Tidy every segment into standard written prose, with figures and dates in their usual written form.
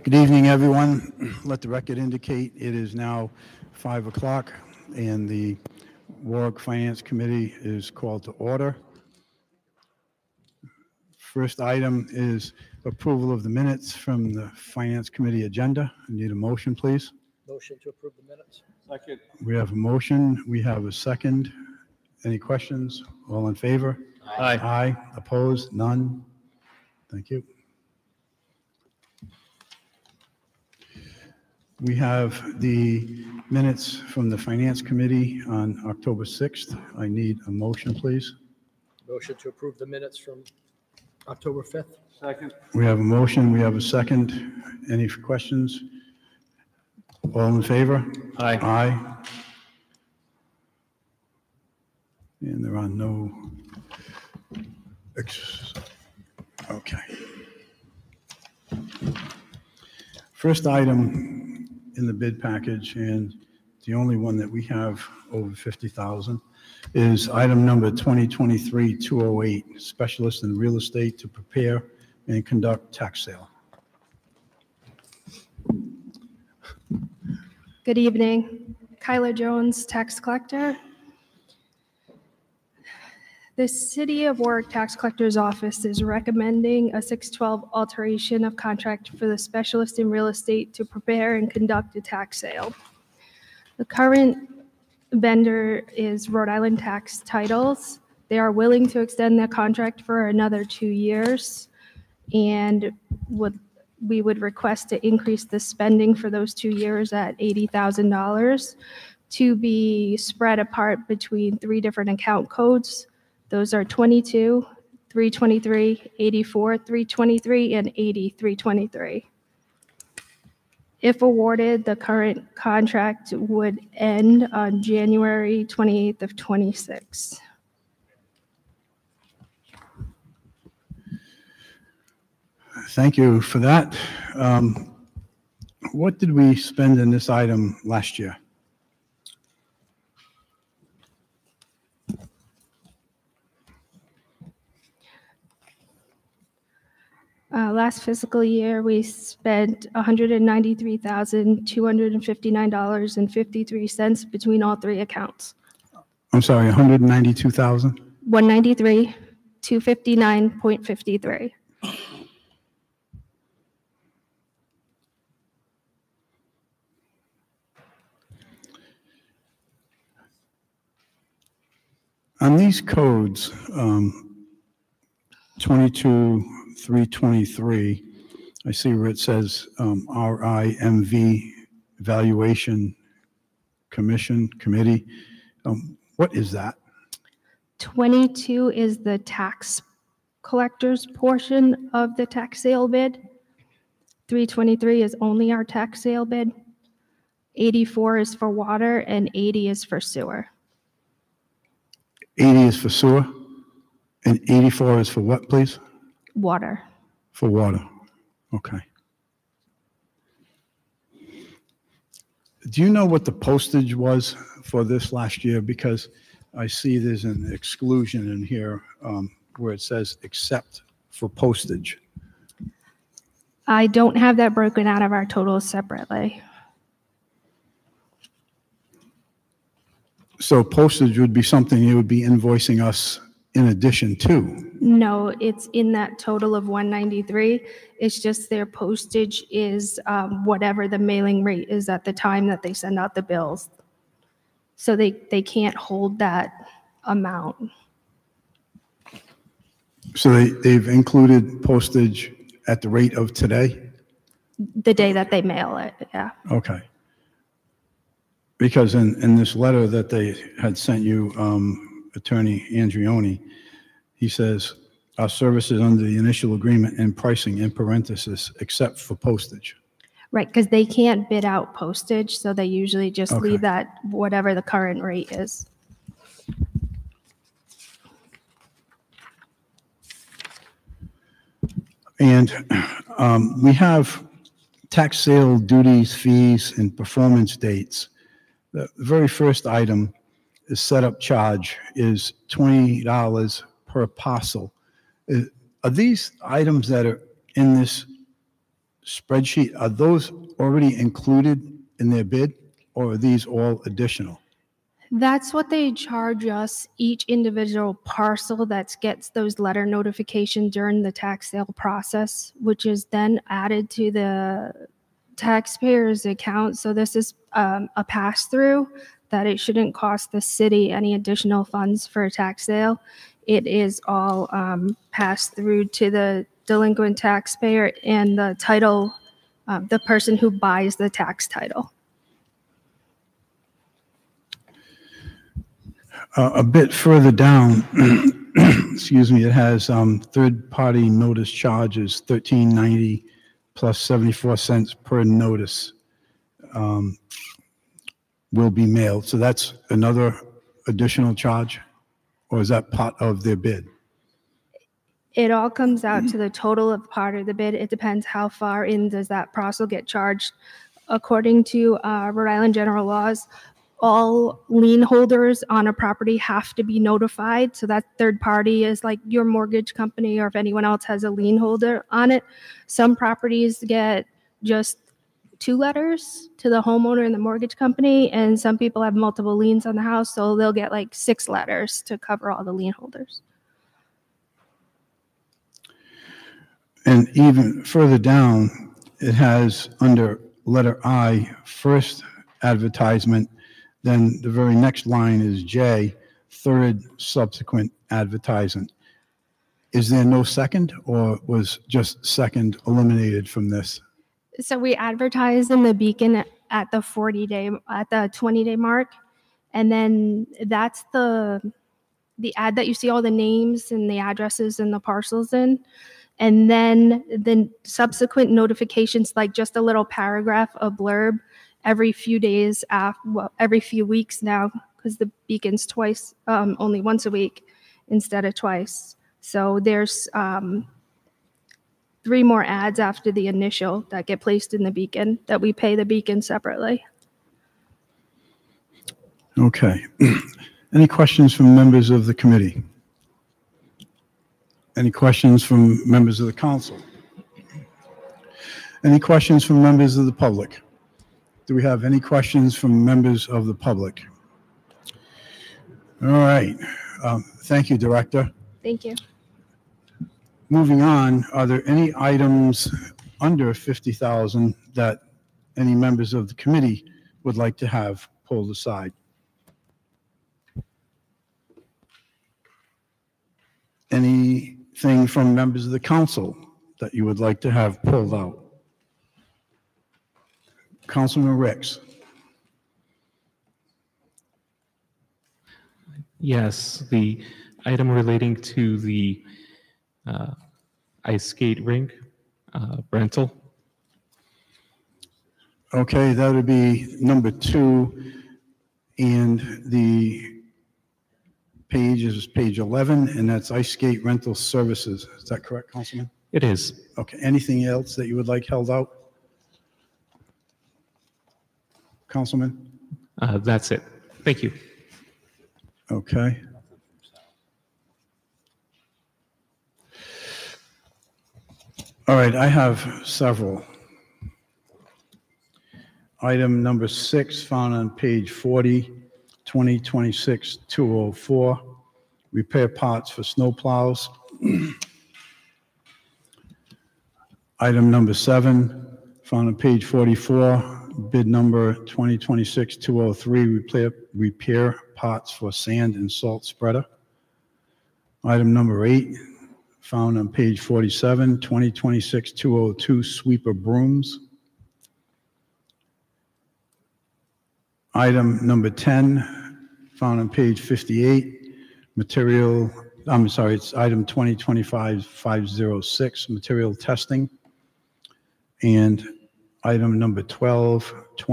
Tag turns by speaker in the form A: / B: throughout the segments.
A: Good evening, everyone. Let the record indicate it is now 5 o'clock, and the Warwick Finance Committee is called to order. First item is approval of the minutes from the Finance Committee agenda. I need a motion, please.
B: Motion to approve the minutes.
C: Second.
A: We have a motion. We have a second. Any questions? All in favor?
C: Aye.
A: Aye. Opposed? None? Thank you. We have the minutes from the Finance Committee on October 6th. I need a motion, please.
B: Motion to approve the minutes from October 5th.
C: Second.
A: We have a motion. We have a second. Any questions? All in favor?
C: Aye.
A: Aye. And there are no... Okay. First item in the bid package, and the only one that we have over 50,000, is item number 2023-208, specialist in real estate to prepare and conduct tax sale.
D: Good evening. Kyla Jones, tax collector. The City of Warwick Tax Collector's Office is recommending a 612 alteration of contract for the specialist in real estate to prepare and conduct a tax sale. The current vendor is Rhode Island Tax Titles. They are willing to extend their contract for another 2 years, and we would request to increase the spending for those 2 years at $80,000 to be spread apart between 3 different account codes. Those are 22, 323, 84, 323, and 80, 323. If awarded, the current contract would end on January 28th of 26.
A: Thank you for that. What did we spend in this item last year?
D: Last fiscal year, we spent $193,259.53 between all 3 accounts.
A: I'm sorry, 192,000?
D: 193, 259.53.
A: On these codes, 22-323, I see where it says RIMV Valuation Committee. What is that?
D: 22 is the tax collector's portion of the tax sale bid. 323 is only our tax sale bid. 84 is for water, and 80 is for sewer.
A: 80 is for sewer, and 84 is for what, please?
D: Water.
A: For water. Okay. Do you know what the postage was for this last year? Because I see there's an exclusion in here where it says except for postage.
D: I don't have that broken out of our totals separately.
A: So postage would be something you would be invoicing us in addition to?
D: No, it's in that total of 193. It's just their postage is whatever the mailing rate is at the time that they send out the bills. So they can't hold that amount.
A: So they've included postage at the rate of today?
D: The day that they mail it, yeah.
A: Okay. Because in this letter that they had sent you, Attorney Andrioni, he says, our services under the initial agreement and pricing in parenthesis, except for postage.
D: Right, because they can't bid out postage, so they usually just
A: Okay.
D: leave that whatever the current rate is.
A: And we have tax sale duties, fees, and performance dates. The very first item is setup charge is $20 per parcel. Are these items that are in this spreadsheet, are those already included in their bid, or are these all additional?
D: That's what they charge us, each individual parcel that gets those letter notification during the tax sale process, which is then added to the taxpayer's account. So this is a pass-through that it shouldn't cost the city any additional funds for a tax sale. It is all passed through to the delinquent taxpayer and the title, the person who buys the tax title.
A: A bit further down, excuse me, it has third-party notice charges, $13.90 plus 74 cents per notice will be mailed. So that's another additional charge, or is that part of their bid?
D: It all comes out to the total of part of the bid. It depends how far in does that parcel get charged. According to Rhode Island general laws, all lien holders on a property have to be notified. So that third party is like your mortgage company, or if anyone else has a lien holder on it. Some properties get just 2 letters to the homeowner and the mortgage company, and some people have multiple liens on the house, so they'll get like 6 letters to cover all the lien holders.
A: And even further down, it has under letter I, first advertisement, then the very next line is J, third subsequent advertisement. Is there no second, or was just second eliminated from this?
D: So we advertise in the Beacon at the 20-day mark, and then that's the ad that you see all the names and the addresses and the parcels in. And then the subsequent notifications, like just a little paragraph, a blurb, every few days every few weeks now, because the Beacon's only once a week instead of twice. So there's 3 more ads after the initial that get placed in the Beacon that we pay the Beacon separately.
A: Okay. Any questions from members of the committee? Any questions from members of the council? Any questions from members of the public? Do we have any questions from members of the public? All right. Thank you, Director.
D: Thank you.
A: Moving on, are there any items under 50,000 that any members of the committee would like to have pulled aside? Anything from members of the council that you would like to have pulled out? Councilman Ricks.
C: Yes, the item relating to the ice skate rink rental.
A: Okay, that would be number 2, and the page is page 11, and that's ice skate rental services. Is that correct, Councilman?
C: It is.
A: Okay, anything else that you would like held out? Councilman?
C: That's it. Thank you.
A: Okay. All right, I have several. Item number 6, found on page 40, 2026-204, repair parts for snowplows. Item number 7, found on page 44, bid number 2026-203, repair parts for sand and salt spreader. Item number 8, found on page 47, 2026-202, sweeper brooms. Item number 10, found on page 58, it's item 2025-506, material testing. And item number 12,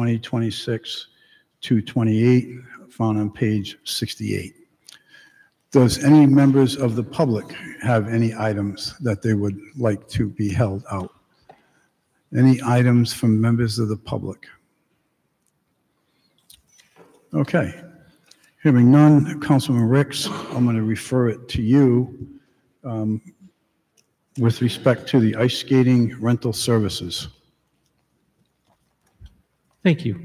A: 2026-228, found on page 68. Does any members of the public have any items that they would like to be held out? Any items from members of the public? Okay. Hearing none, Councilman Ricks, I'm going to refer it to you with respect to the ice skating rental services.
C: Thank you.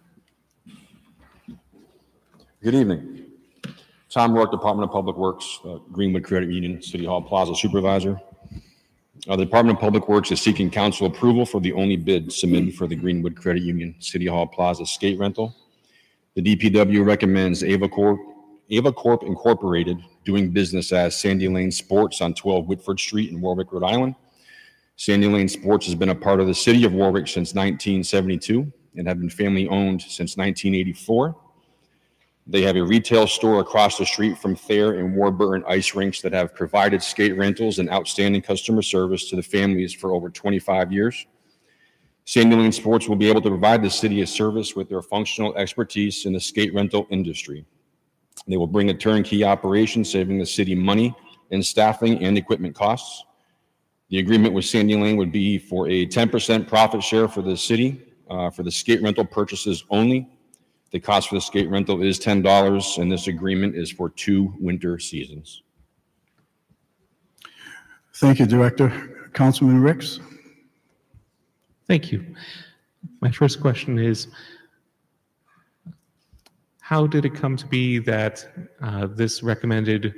E: Good evening. Tom Rourke, Department of Public Works, Greenwood Credit Union, City Hall Plaza Supervisor. The Department of Public Works is seeking council approval for the only bid submitted for the Greenwood Credit Union, City Hall Plaza skate rental. The DPW recommends Ava Corp Incorporated, doing business as Sandy Lane Sports on 12 Whitford Street in Warwick, Rhode Island. Sandy Lane Sports has been a part of the city of Warwick since 1972 and have been family owned since 1984. They have a retail store across the street from Thayer and Warburton ice rinks that have provided skate rentals and outstanding customer service to the families for over 25 years. Sandy Lane Sports will be able to provide the city a service with their functional expertise in the skate rental industry. They will bring a turnkey operation, saving the city money in staffing and equipment costs. The agreement with Sandy Lane would be for a 10% profit share for the city for the skate rental purchases only. The cost for the skate rental is $10, and this agreement is for 2 winter seasons.
A: Thank you, Director. Councilman Ricks?
C: Thank you. My first question is, how did it come to be that this recommended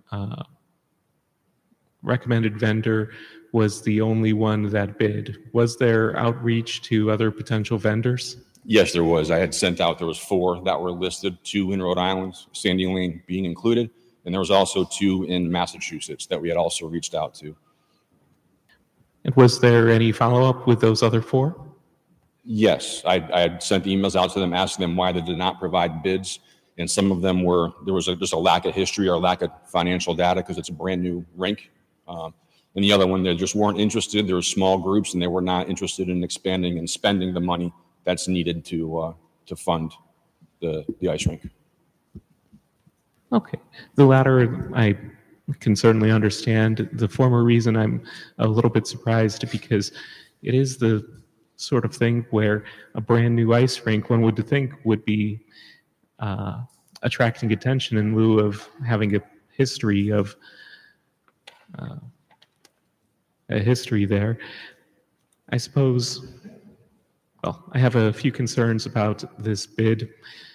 C: vendor was the only one that bid? Was there outreach to other potential vendors?
E: Yes, there was. I had sent out, there was 4 that were listed, 2 in Rhode Island, Sandy Lane being included, and there was also 2 in Massachusetts that we had also reached out to.
C: And was there any follow-up with those other 4?
E: Yes, I had sent emails out to them asking them why they did not provide bids, and some of them were, there was just a lack of history or lack of financial data because it's a brand new rink. And the other one, they just weren't interested. There were small groups and they were not interested in expanding and spending the money that's needed to fund the ice rink.
C: Okay. The latter, I can certainly understand. The former reason I'm a little bit surprised because it is the sort of thing where a brand new ice rink, one would think, would be attracting attention in lieu of having a history there. I suppose, well, I have a few concerns about this bid.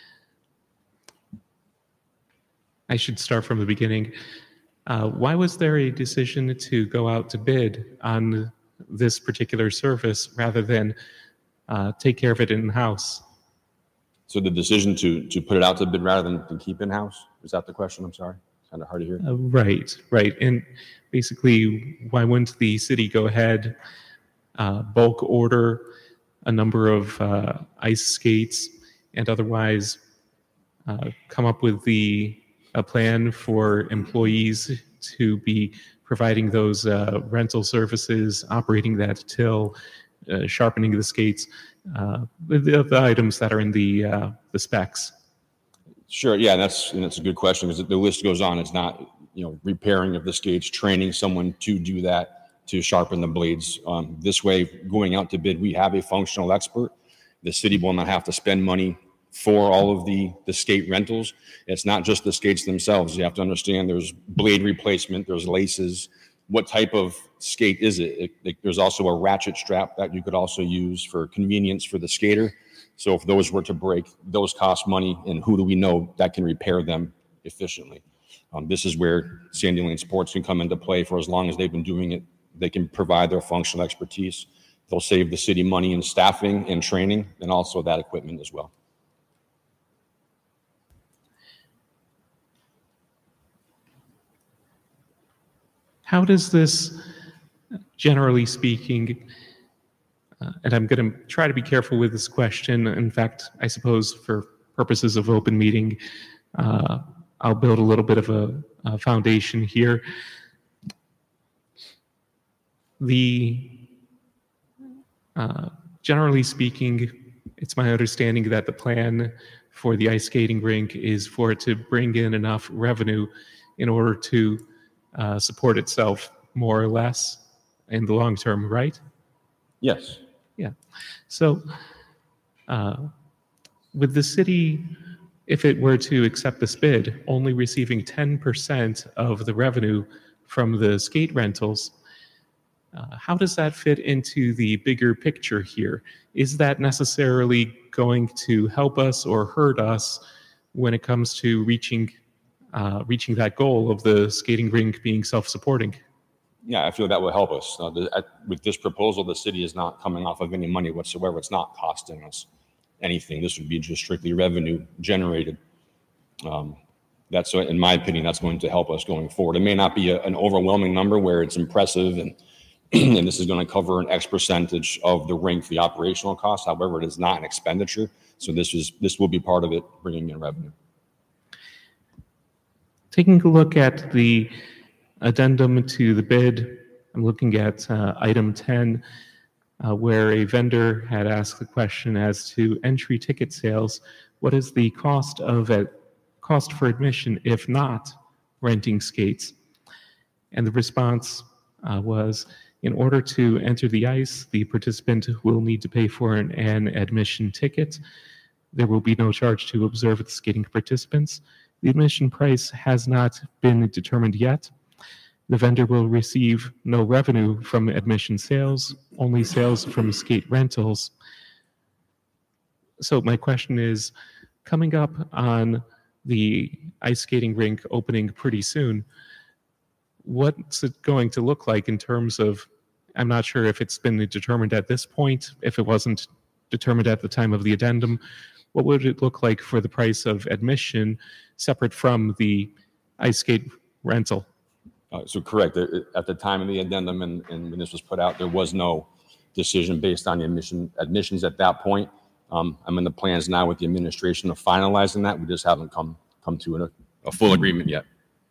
C: I should start from the beginning. Why was there a decision to go out to bid on this particular service rather than take care of it in-house?
E: So the decision to put it out to bid rather than keep in-house? Is that the question? I'm sorry. It's kind of hard to hear.
C: Right. And basically, why wouldn't the city go ahead, bulk order a number of ice skates and otherwise come up with a plan for employees to be providing those rental services, operating that till, sharpening the skates, the items that are in the specs?
E: Sure. Yeah, that's a good question because the list goes on. It's not, repairing of the skates, training someone to do that, to sharpen the blades. This way, going out to bid, we have a functional expert. The city will not have to spend money for all of the skate rentals. It's not just the skates themselves. You have to understand there's blade replacement, there's laces. What type of skate is it? There's also a ratchet strap that you could also use for convenience for the skater. So if those were to break, those cost money, and who do we know that can repair them efficiently? This is where Sandy Lane Sports can come into play. For as long as they've been doing it, they can provide their functional expertise. They'll save the city money in staffing and training, and also that equipment as well.
C: How does this, generally speaking, and I'm going to try to be careful with this question. In fact, I suppose for purposes of open meeting, I'll build a little bit of a foundation here. Generally speaking, it's my understanding that the plan for the ice skating rink is for it to bring in enough revenue in order to support itself more or less in the long term, right?
E: Yes.
C: Yeah. So with the city, if it were to accept this bid, only receiving 10% of the revenue from the skate rentals, How does that fit into the bigger picture here? Is that necessarily going to help us or hurt us when it comes to reaching that goal of the skating rink being self-supporting?
E: Yeah, I feel that will help us. With this proposal, the city is not coming off of any money whatsoever. It's not costing us anything. This would be just strictly revenue generated. That's, in my opinion, that's going to help us going forward. It may not be an overwhelming number where it's impressive and and this is going to cover an X percentage of the rink, the operational cost. However, it is not an expenditure. So this will be part of it, bringing in revenue.
C: Taking a look at the addendum to the bid, I'm looking at item 10, where a vendor had asked the question as to entry ticket sales. What is the cost for admission if not renting skates? And the response was, in order to enter the ice, the participant will need to pay for an admission ticket. There will be no charge to observe the skating participants. The admission price has not been determined yet. The vendor will receive no revenue from admission sales, only sales from skate rentals. So my question is, coming up on the ice skating rink opening pretty soon, what's it going to look like in terms of, I'm not sure if it's been determined at this point, if it wasn't determined at the time of the addendum, what would it look like for the price of admission separate from the ice skate rental?
E: So correct. At the time of the addendum and when this was put out, there was no decision based on the admissions at that point. I'm in the plans now with the administration of finalizing that. We just haven't come to a full agreement yet.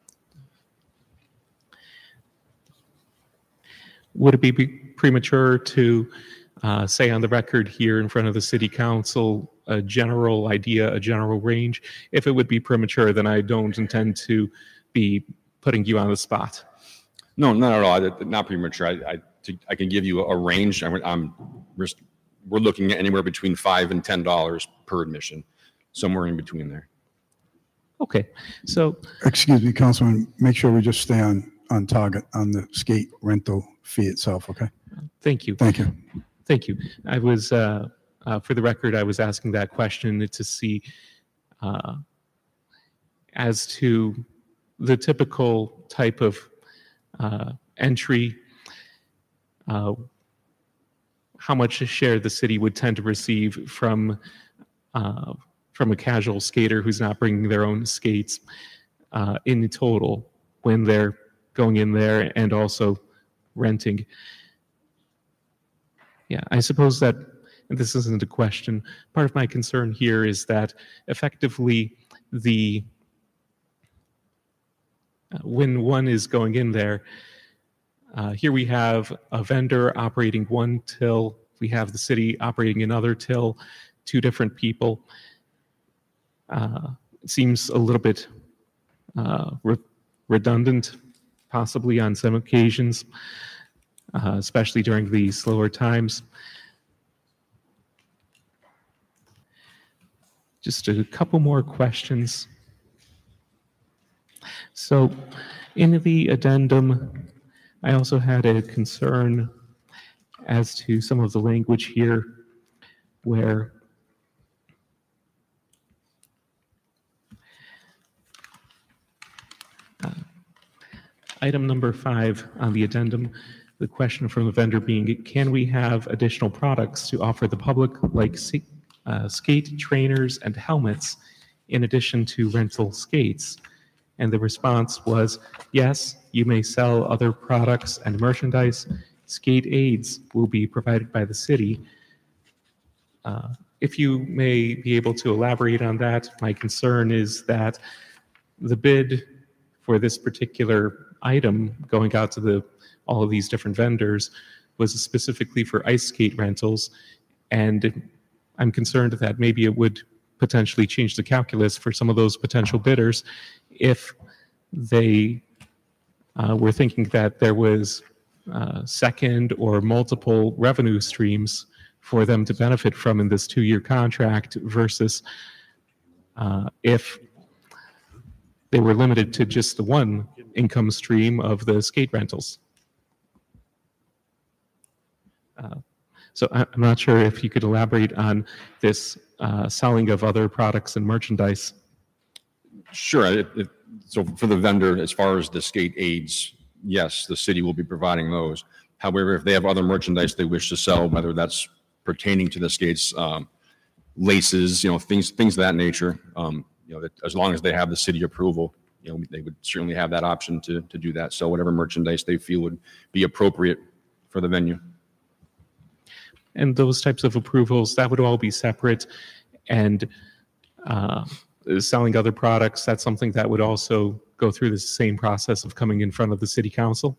C: Would it be premature to say on the record here in front of the city council a general idea, a general range? If it would be premature, then I don't intend to be putting you on the spot.
E: No, not at all. Not premature. I can give you a range. We're looking at anywhere between $5 and $10 per admission, somewhere in between there.
C: Okay, so
A: Excuse me, Councilman, make sure we just stay on target on the skate rental fee itself, okay?
C: thank you.
A: Thank you.
C: Thank you. I was, for the record, I was asking that question to see as to the typical type of entry, how much share the city would tend to receive from a casual skater who's not bringing their own skates in total when they're going in there and also renting. Yeah, I suppose that, and this isn't a question, part of my concern here is that effectively when one is going in there, here we have a vendor operating one till, we have the city operating another till, two different people. It seems a little bit redundant, possibly on some occasions, especially during the slower times. Just a couple more questions. So in the addendum, I also had a concern as to some of the language here where item number 5 on the addendum, the question from the vendor being, can we have additional products to offer the public like skate trainers and helmets in addition to rental skates? And the response was, yes, you may sell other products and merchandise. Skate aids will be provided by the city. If you may be able to elaborate on that, my concern is that the bid for this particular item going out to all of these different vendors was specifically for ice skate rentals, and I'm concerned that maybe it would potentially change the calculus for some of those potential bidders if they were thinking that there was second or multiple revenue streams for them to benefit from in this 2-year contract versus if they were limited to just the one income stream of the skate rentals. So I'm not sure if you could elaborate on this selling of other products and merchandise.
E: Sure. So for the vendor, as far as the skate aids, yes, the city will be providing those. However, if they have other merchandise they wish to sell, whether that's pertaining to the skates, laces, things of that nature, that as long as they have the city approval, they would certainly have that option to do that. So whatever merchandise they feel would be appropriate for the venue.
C: And those types of approvals, that would all be separate. And selling other products, that's something that would also go through the same process of coming in front of the city council?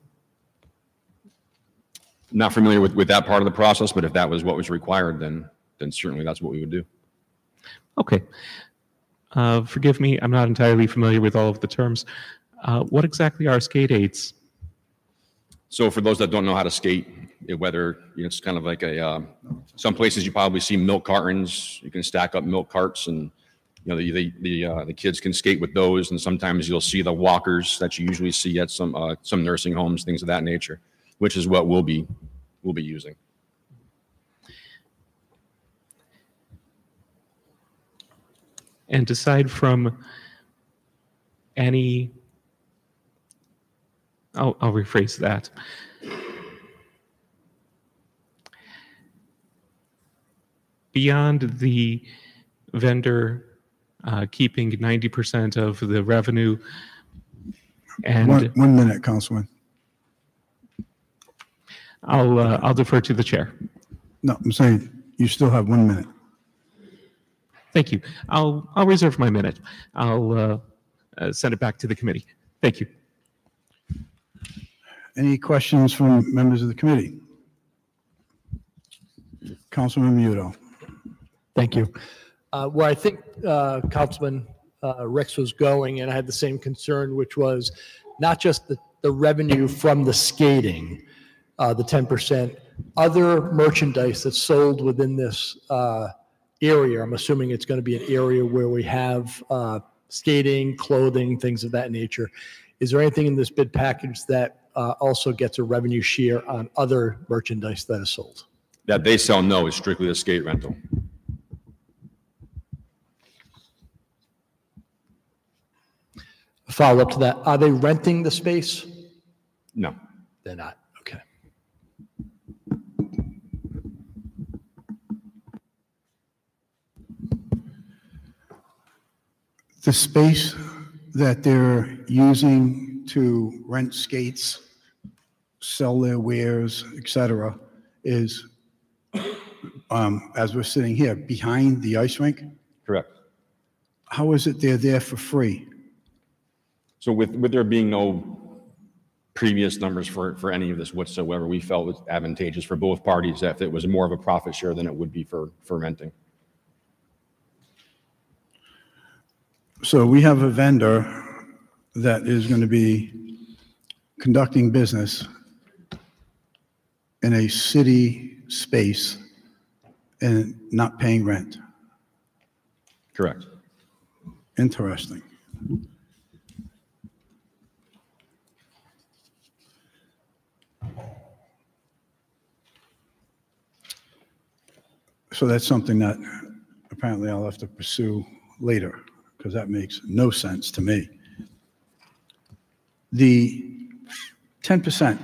E: Not familiar with that part of the process, but if that was what was required, then certainly that's what we would do.
C: Okay. Forgive me, I'm not entirely familiar with all of the terms. What exactly are skate aids?
E: So for those that don't know how to skate, whether it's kind of like some places you probably see milk cartons. You can stack up milk carts, and the kids can skate with those. And sometimes you'll see the walkers that you usually see at some nursing homes, things of that nature, which is what we'll be using.
C: And aside from any, I'll rephrase that. Beyond the vendor keeping 90% of the revenue, and
A: One minute, Councilman.
C: I'll defer to the chair.
A: No, I'm saying you still have 1 minute.
C: Thank you. I'll reserve my minute. I'll send it back to the committee. Thank you.
A: Any questions from members of the committee? Councilman Muto.
B: Thank you. Where I think Councilman Ricks was going, and I had the same concern, which was not just the revenue from the skating, the 10%, other merchandise that's sold within this area. I'm assuming it's going to be an area where we have skating, clothing, things of that nature. Is there anything in this bid package that also gets a revenue share on other merchandise that is sold?
E: That they sell, no, is strictly a skate rental.
B: Follow up to that, are they renting the space?
E: No.
B: They're not. Okay.
A: The space that they're using to rent skates, sell their wares, etc., is, as we're sitting here, behind the ice rink.
E: Correct.
A: How is it they're there for free?
E: So with there being no previous numbers for any of this whatsoever, we felt it was advantageous for both parties if it was more of a profit share than it would be for renting.
A: So we have a vendor that is going to be conducting business in a city space and not paying rent.
E: Correct.
A: Interesting. So that's something that apparently I'll have to pursue later, because that makes no sense to me. The 10%,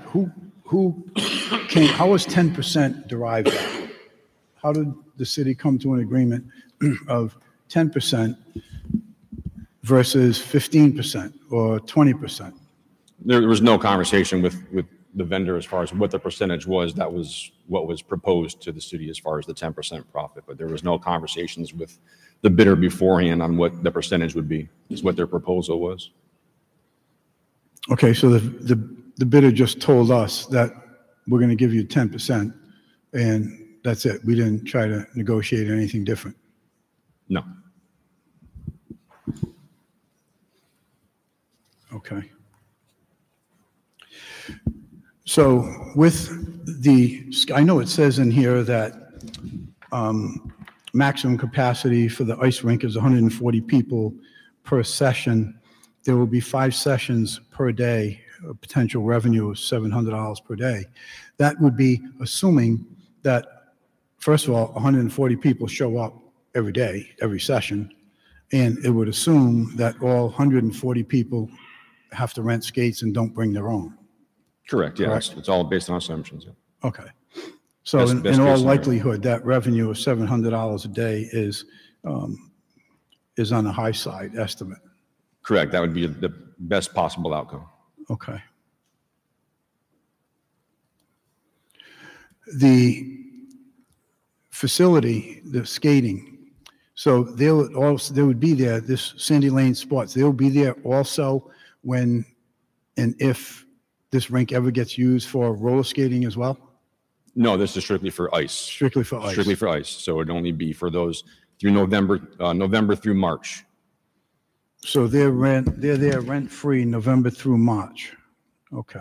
A: how was 10% derived at? How did the city come to an agreement of 10% versus 15% or 20%?
E: There was no conversation with the vendor as far as what the percentage was. That was what was proposed to the city as far as the 10% profit, but there was no conversations with the bidder beforehand on what the percentage would be, is what their proposal was.
A: Okay, so the bidder just told us that we're going to give you 10%, and that's it. We didn't try to negotiate anything different.
E: No.
A: Okay. So with I know it says in here that maximum capacity for the ice rink is 140 people per session. There will be 5 sessions per day, a potential revenue of $700 per day. That would be assuming that, first of all, 140 people show up every day, every session, and it would assume that all 140 people have to rent skates and don't bring their own.
E: Correct, yeah,
A: Correct.
E: it's all based on assumptions. Yeah.
A: Okay. So
E: Best
A: in
E: case
A: all
E: scenario.
A: likelihood, that revenue of $700 a day is on the high side estimate.
E: Correct, that would be the best possible outcome.
A: Okay. The facility, the skating, so they would be there, this Sandy Lane Sports, they'll be there also when and if this rink ever gets used for roller skating as well?
E: No, this is strictly for ice.
A: Strictly for ice?
E: Strictly for ice, so it'd only be for those through November through March.
A: So they're there rent-free November through March. Okay.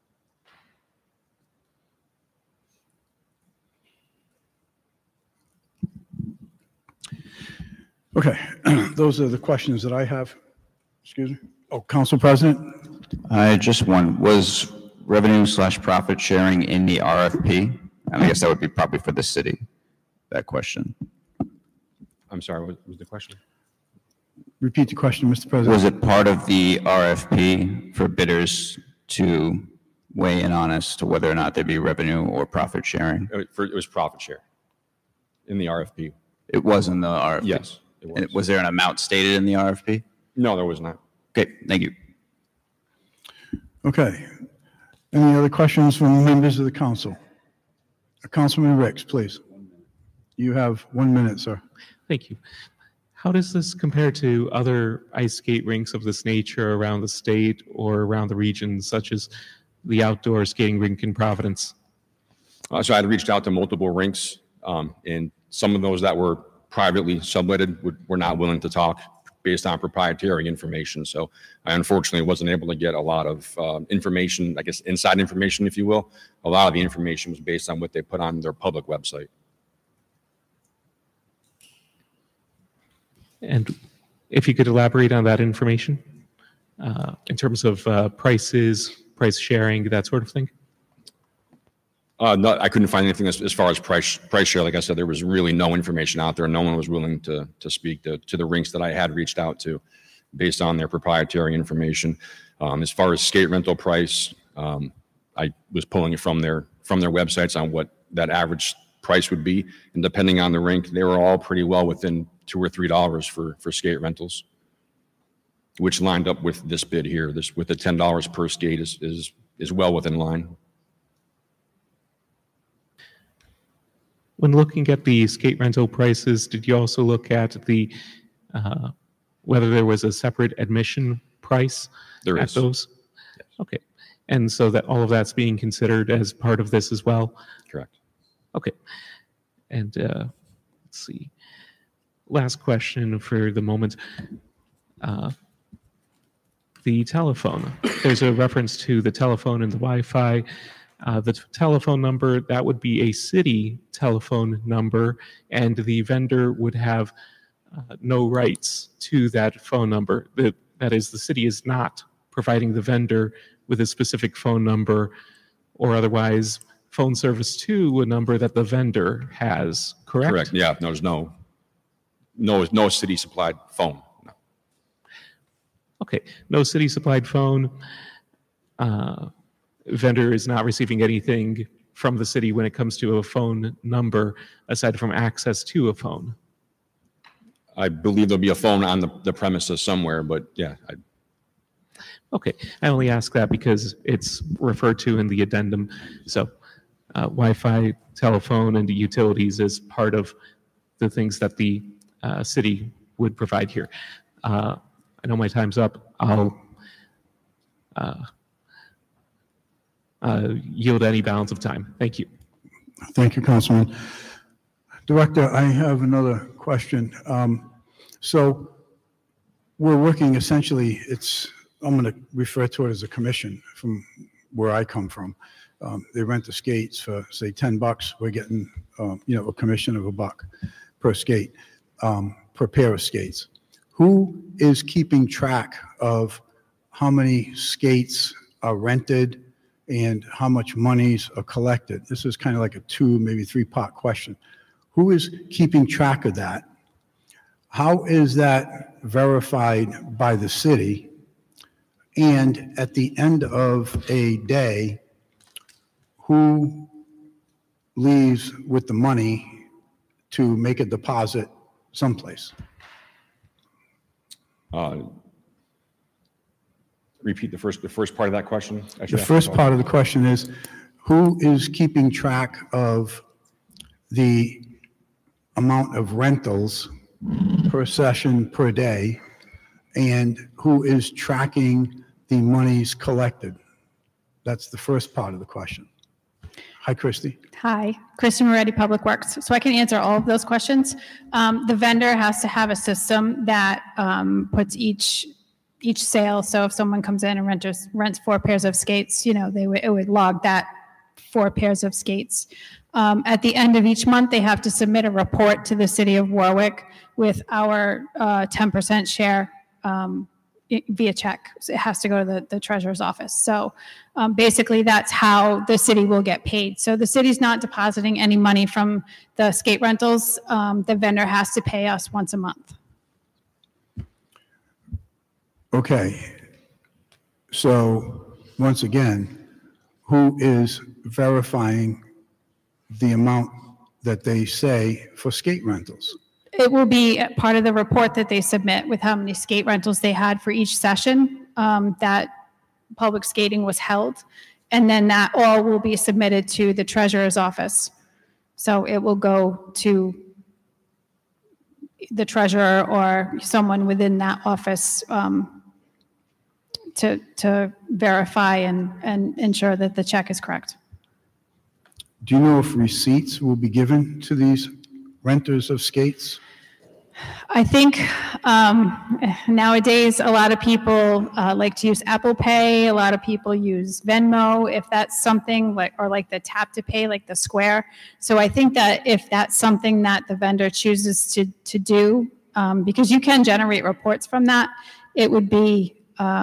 A: Okay, those are the questions that I have. Excuse me. Oh, Council President?
F: I just one, was revenue/profit sharing in the RFP? And I guess that would be probably for the city, that question.
E: I'm sorry, what was the question?
A: Repeat the question, Mr. President.
F: Was it part of the RFP for bidders to weigh in on as to whether or not there'd be revenue or profit sharing?
E: It was profit share in the RFP.
F: It was in the RFP?
E: Yes, it was.
F: And was there an amount stated in the RFP?
E: No, there was not.
F: Okay, thank you.
A: Okay. Any other questions from members of the council? Councilman Ricks, please. You have 1 minute, sir.
C: Thank you. How does this compare to other ice skate rinks of this nature around the state or around the region, such as the outdoor skating rink in Providence?
E: So I had reached out to multiple rinks, and some of those that were privately subletted were not willing to talk based on proprietary information. So I unfortunately wasn't able to get a lot of information, I guess inside information, if you will. A lot of the information was based on what they put on their public website.
C: And if you could elaborate on that information in terms of prices, price sharing, that sort of thing?
E: No, I couldn't find anything as far as price share. Like I said, there was really no information out there. No one was willing to speak to the rinks that I had reached out to based on their proprietary information. As far as skate rental price, I was pulling it from their websites on what that average price would be. And depending on the rink, they were all pretty well within $2 or $3 for skate rentals, which lined up with this bid here. This with the $10 per skate is well within line.
C: When looking at the skate rental prices, did you also look at the whether there was a separate admission price
E: There
C: at
E: is.
C: those?
E: Yes.
C: Okay. And so that all of that's being considered as part of this as well?
E: Correct.
C: Okay. And let's see. Last question for the moment. The telephone. There's a reference to the telephone and the Wi-Fi. The telephone number, that would be a city telephone number, and the vendor would have no rights to that phone number. That is, the city is not providing the vendor with a specific phone number or otherwise phone service to a number that the vendor has, correct?
E: Correct. Yeah. No, there's no city supplied phone. No.
C: Okay. No city supplied phone. Vendor is not receiving anything from the city when it comes to a phone number aside from access to a phone.
E: I believe there'll be a phone on the premises somewhere, but yeah,
C: Okay, I only ask that because it's referred to in the addendum. So Wi-Fi, telephone, and the utilities is part of the things that the city would provide here. I know my time's up. I'll yield any balance of time. Thank you.
A: Thank you, Councilman. Director, I have another question. So we're working essentially, I'm going to refer to it as a commission from where I come from. They rent the skates for, say, $10. We're getting, a commission of $1 per skate, per pair of skates. Who is keeping track of how many skates are rented and how much monies are collected. This is kind of like a 2, maybe 3-part question. Who is keeping track of that? How is that verified by the city? And at the end of a day, who leaves with the money to make a deposit someplace?
E: Repeat the first part of that question.
A: The first part of the question is, who is keeping track of the amount of rentals per session per day, and who is tracking the monies collected? That's the first part of the question. Hi, Christy.
G: Hi, Kristen Moretti, Public Works. So I can answer all of those questions. The vendor has to have a system that puts each sale. So if someone comes in and rents 4 pairs of skates, you know, it would log that 4 pairs of skates. At the end of each month, they have to submit a report to the city of Warwick with our 10% share via check. So it has to go to the treasurer's office. So basically that's how the city will get paid. So the city's not depositing any money from the skate rentals. The vendor has to pay us once a month.
A: Okay. So once again, who is verifying the amount that they say for skate rentals?
G: It will be part of the report that they submit with how many skate rentals they had for each session that public skating was held. And then that all will be submitted to the treasurer's office. So it will go to the treasurer or someone within that office to verify and ensure that the check is correct.
A: Do you know if receipts will be given to these renters of skates?
G: I think nowadays a lot of people like to use Apple Pay. A lot of people use Venmo, if that's something like the tap to pay, like the Square. So I think that if that's something that the vendor chooses to do, because you can generate reports from that, it would be,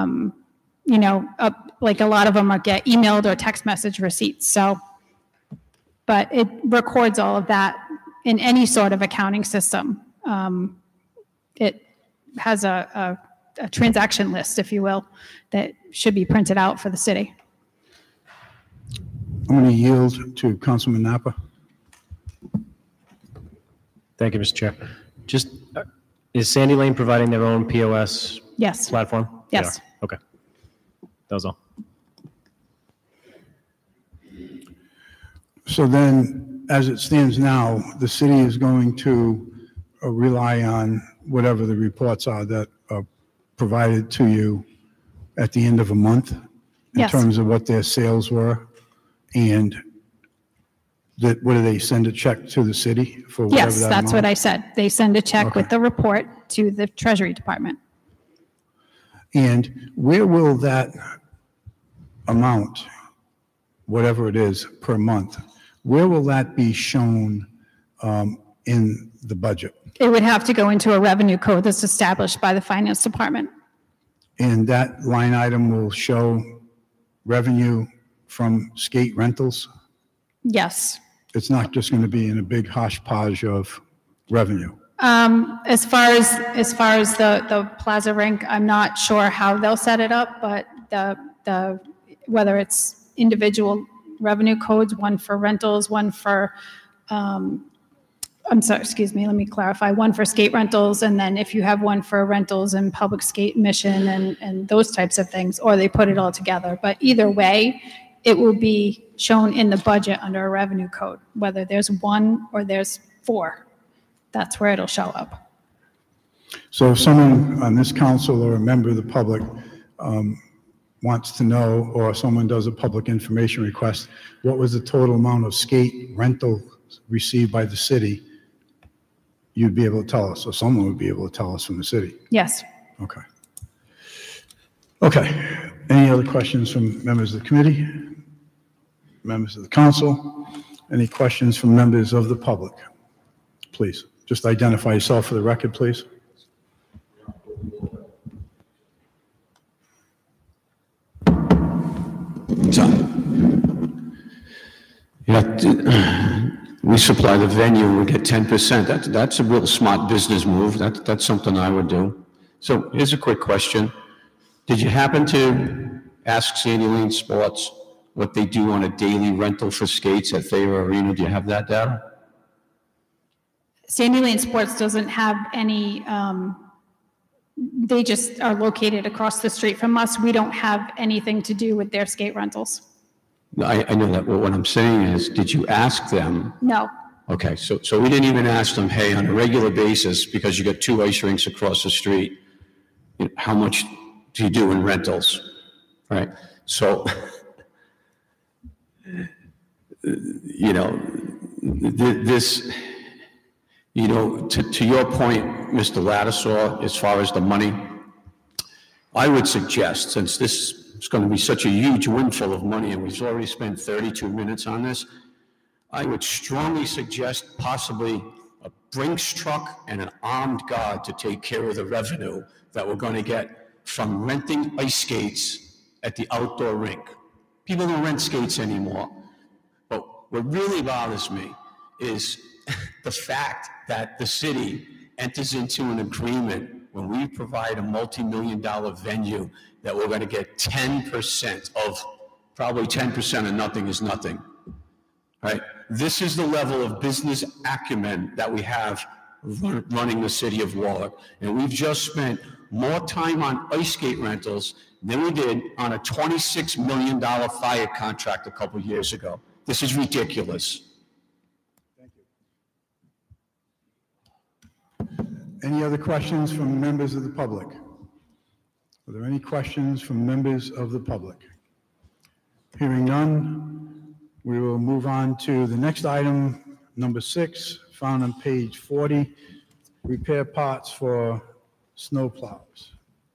G: like a lot of them get emailed or text message receipts. So, but it records all of that in any sort of accounting system. It has a transaction list, if you will, that should be printed out for the city.
A: I'm going to yield to Councilman Napa.
H: Thank you, Mr. Chair. Just, is Sandy Lane providing their own POS
G: Yes.
H: platform?
G: Yes.
H: They are. Okay. That was all.
A: So then, as it stands now, the city is going to rely on whatever the reports are that are provided to you at the end of a month in
G: Yes.
A: terms of what their sales were, and that, what do they send a check to the city for whatever
G: Yes,
A: that
G: that's what
A: amount?
G: I said. They send a check
A: Okay.
G: with the report to the Treasury Department.
A: And where will that amount, whatever it is per month, where will that be shown in the budget?
G: It would have to go into a revenue code that's established by the Finance Department.
A: And that line item will show revenue from skate rentals?
G: Yes.
A: It's not just going to be in a big hodgepodge of revenue.
G: As far as the Plaza rink, I'm not sure how they'll set it up, but the whether it's individual revenue codes, one for rentals, one for I'm sorry, excuse me, let me clarify, one for skate rentals, and then if you have one for rentals and public skate mission and those types of things, or they put it all together. But either way, it will be shown in the budget under a revenue code, whether there's 1 or there's 4. That's where it'll show up.
A: So if someone on this council or a member of the public wants to know, or someone does a public information request, what was the total amount of skate rental received by the city, you'd be able to tell us, or someone would be able to tell us from the city.
G: Yes.
A: Okay. Okay. Any other questions from members of the committee? Members of the council? Any questions from members of the public? Please, just identify yourself for the record, please.
I: Yeah, we supply the venue and we get 10%. That's a real smart business move. That's something I would do. So here's a quick question. Did you happen to ask Sandy Lane Sports what they do on a daily rental for skates at Thayer Arena? Do you have that data?
G: Sandy Lane Sports doesn't have any, they just are located across the street from us. We don't have anything to do with their skate rentals.
I: No, I know that, but what I'm saying is, did you ask them?
G: No.
I: Okay, so we didn't even ask them, hey, on a regular basis, because you got 2 ice rinks across the street, how much do you do in rentals, right? So, this, to your point, Mr. Lattisaw, as far as the money, I would suggest, since this is going to be such a huge windfall of money, and we've already spent 32 minutes on this, I would strongly suggest possibly a Brinks truck and an armed guard to take care of the revenue that we're going to get from renting ice skates at the outdoor rink. People don't rent skates anymore. But what really bothers me is the fact that the city enters into an agreement when we provide a multi-million-dollar venue that we're going to get 10% of, probably 10% of nothing is nothing, right? This is the level of business acumen that we have running the city of Warwick. And we've just spent more time on ice skate rentals than we did on a $26 million fire contract a couple years ago. This is ridiculous.
A: Thank you. Any other questions from members of the public? Are there any questions from members of the public? Hearing none, we will move on to the next item, number 6, found on page 40, repair parts for snow plows.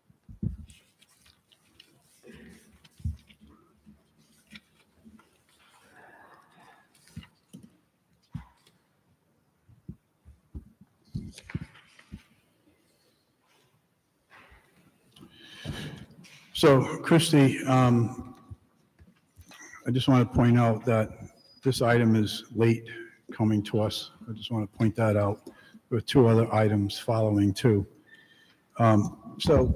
A: So, Christie, I just want to point out that this item is late coming to us. I just want to point that out. There are 2 other items following too. So,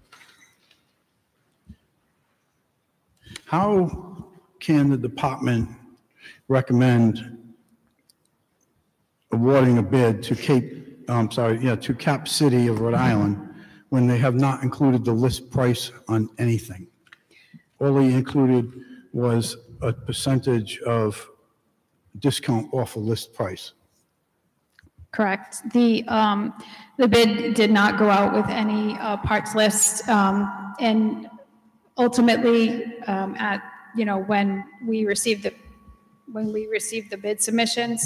A: how can the department recommend awarding a bid to to Cap City of Rhode Island when they have not included the list price on anything? All they included was a percentage of discount off a list price.
G: Correct. The bid did not go out with any parts list, and ultimately, when we received the bid submissions,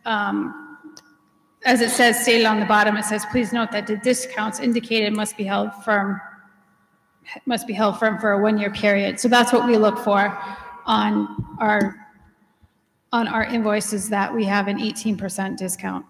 G: as it says stated on the bottom, it says, please note that the discounts indicated must be held firm for a 1-year period. So that's what we look for on our invoices, that we have an 18% discount.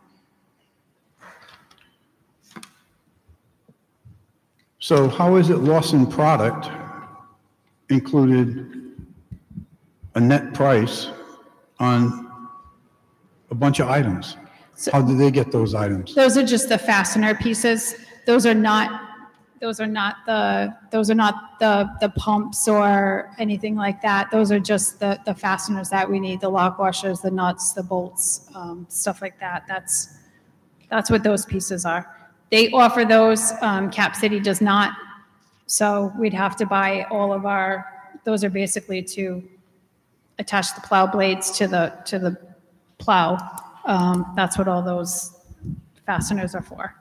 A: So how is it Lawson product included a net price on a bunch of items?
G: So
A: how did they get those items?
G: those are just the fastener pieces. Those are not the pumps or anything like that. Those are just the fasteners that we need, the lock washers, the nuts, the bolts, stuff like that. That's what those pieces are. They offer those, Cap City does not. So we'd have to buy all of those are basically to attach the plow blades to the plow. That's what all those fasteners are for.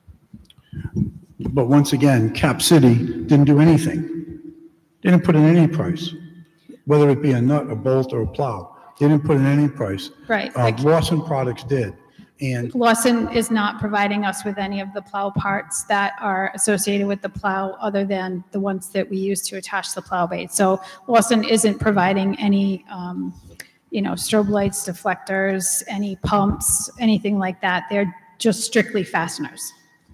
A: But once again, Cap City didn't do anything. They didn't put in any price, whether it be a nut, a bolt, or a plow. They didn't put in any price.
G: Right.
A: Lawson Products did. And
G: Lawson is not providing us with any of the plow parts that are associated with the plow other than the ones that we use to attach the plow blade. So Lawson isn't providing any, strobe lights, deflectors, any pumps, anything like that. They're just strictly fasteners.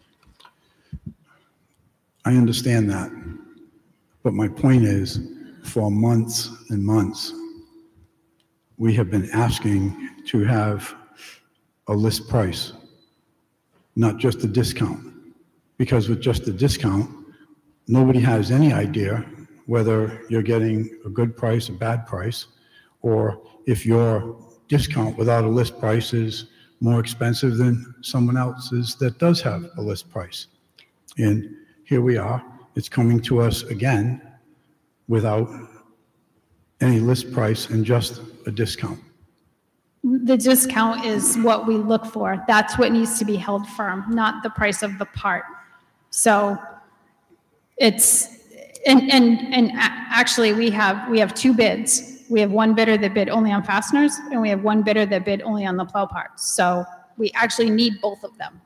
A: I understand that. But my point is, for months and months, we have been asking to have a list price, not just a discount. Because with just a discount, nobody has any idea whether you're getting a good price, a bad price, or if your discount without a list price is more expensive than someone else's that does have a list price. And here we are, it's coming to us again without any list price and just a discount.
G: The discount is what we look for. That's what needs to be held firm, not the price of the part. So it's, actually we have two bids. We have one bidder that bid only on fasteners, and we have one bidder that bid only on the plow parts. So we actually need both of them.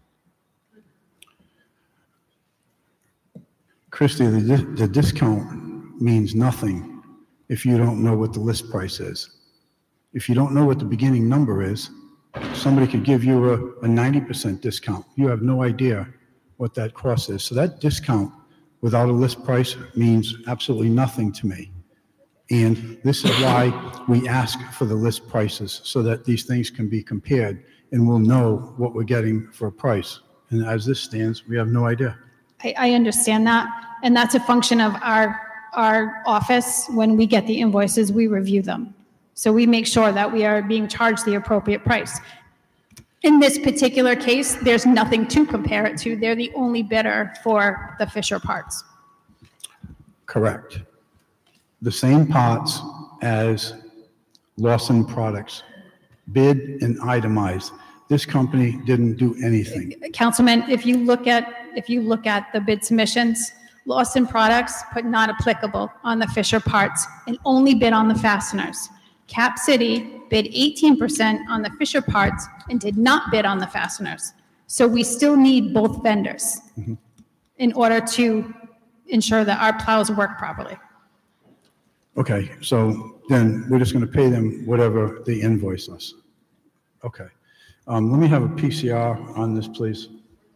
A: Christie, the discount means nothing if you don't know what the list price is. If you don't know what the beginning number is, somebody could give you a 90% discount. You have no idea what that cost is. So that discount without a list price means absolutely nothing to me. And this is why we ask for the list prices, so that these things can be compared and we'll know what we're getting for a price. And as this stands, we have no idea.
G: I understand that. And that's a function of our office. When we get the invoices, we review them. So we make sure that we are being charged the appropriate price. In this particular case, there's nothing to compare it to. They're the only bidder for the Fisher parts.
A: Correct. The same parts as Lawson Products, bid and itemized. This company didn't do anything.
G: Councilman, if you look at the bid submissions, Lawson Products put not applicable on the Fisher parts and only bid on the fasteners. Cap City bid 18% on the Fisher parts and did not bid on the fasteners. So we still need both vendors in order to ensure that our plows work properly.
A: Okay, so then we're just going to pay them whatever they invoice us. Okay. Let me have a PCR on this, please.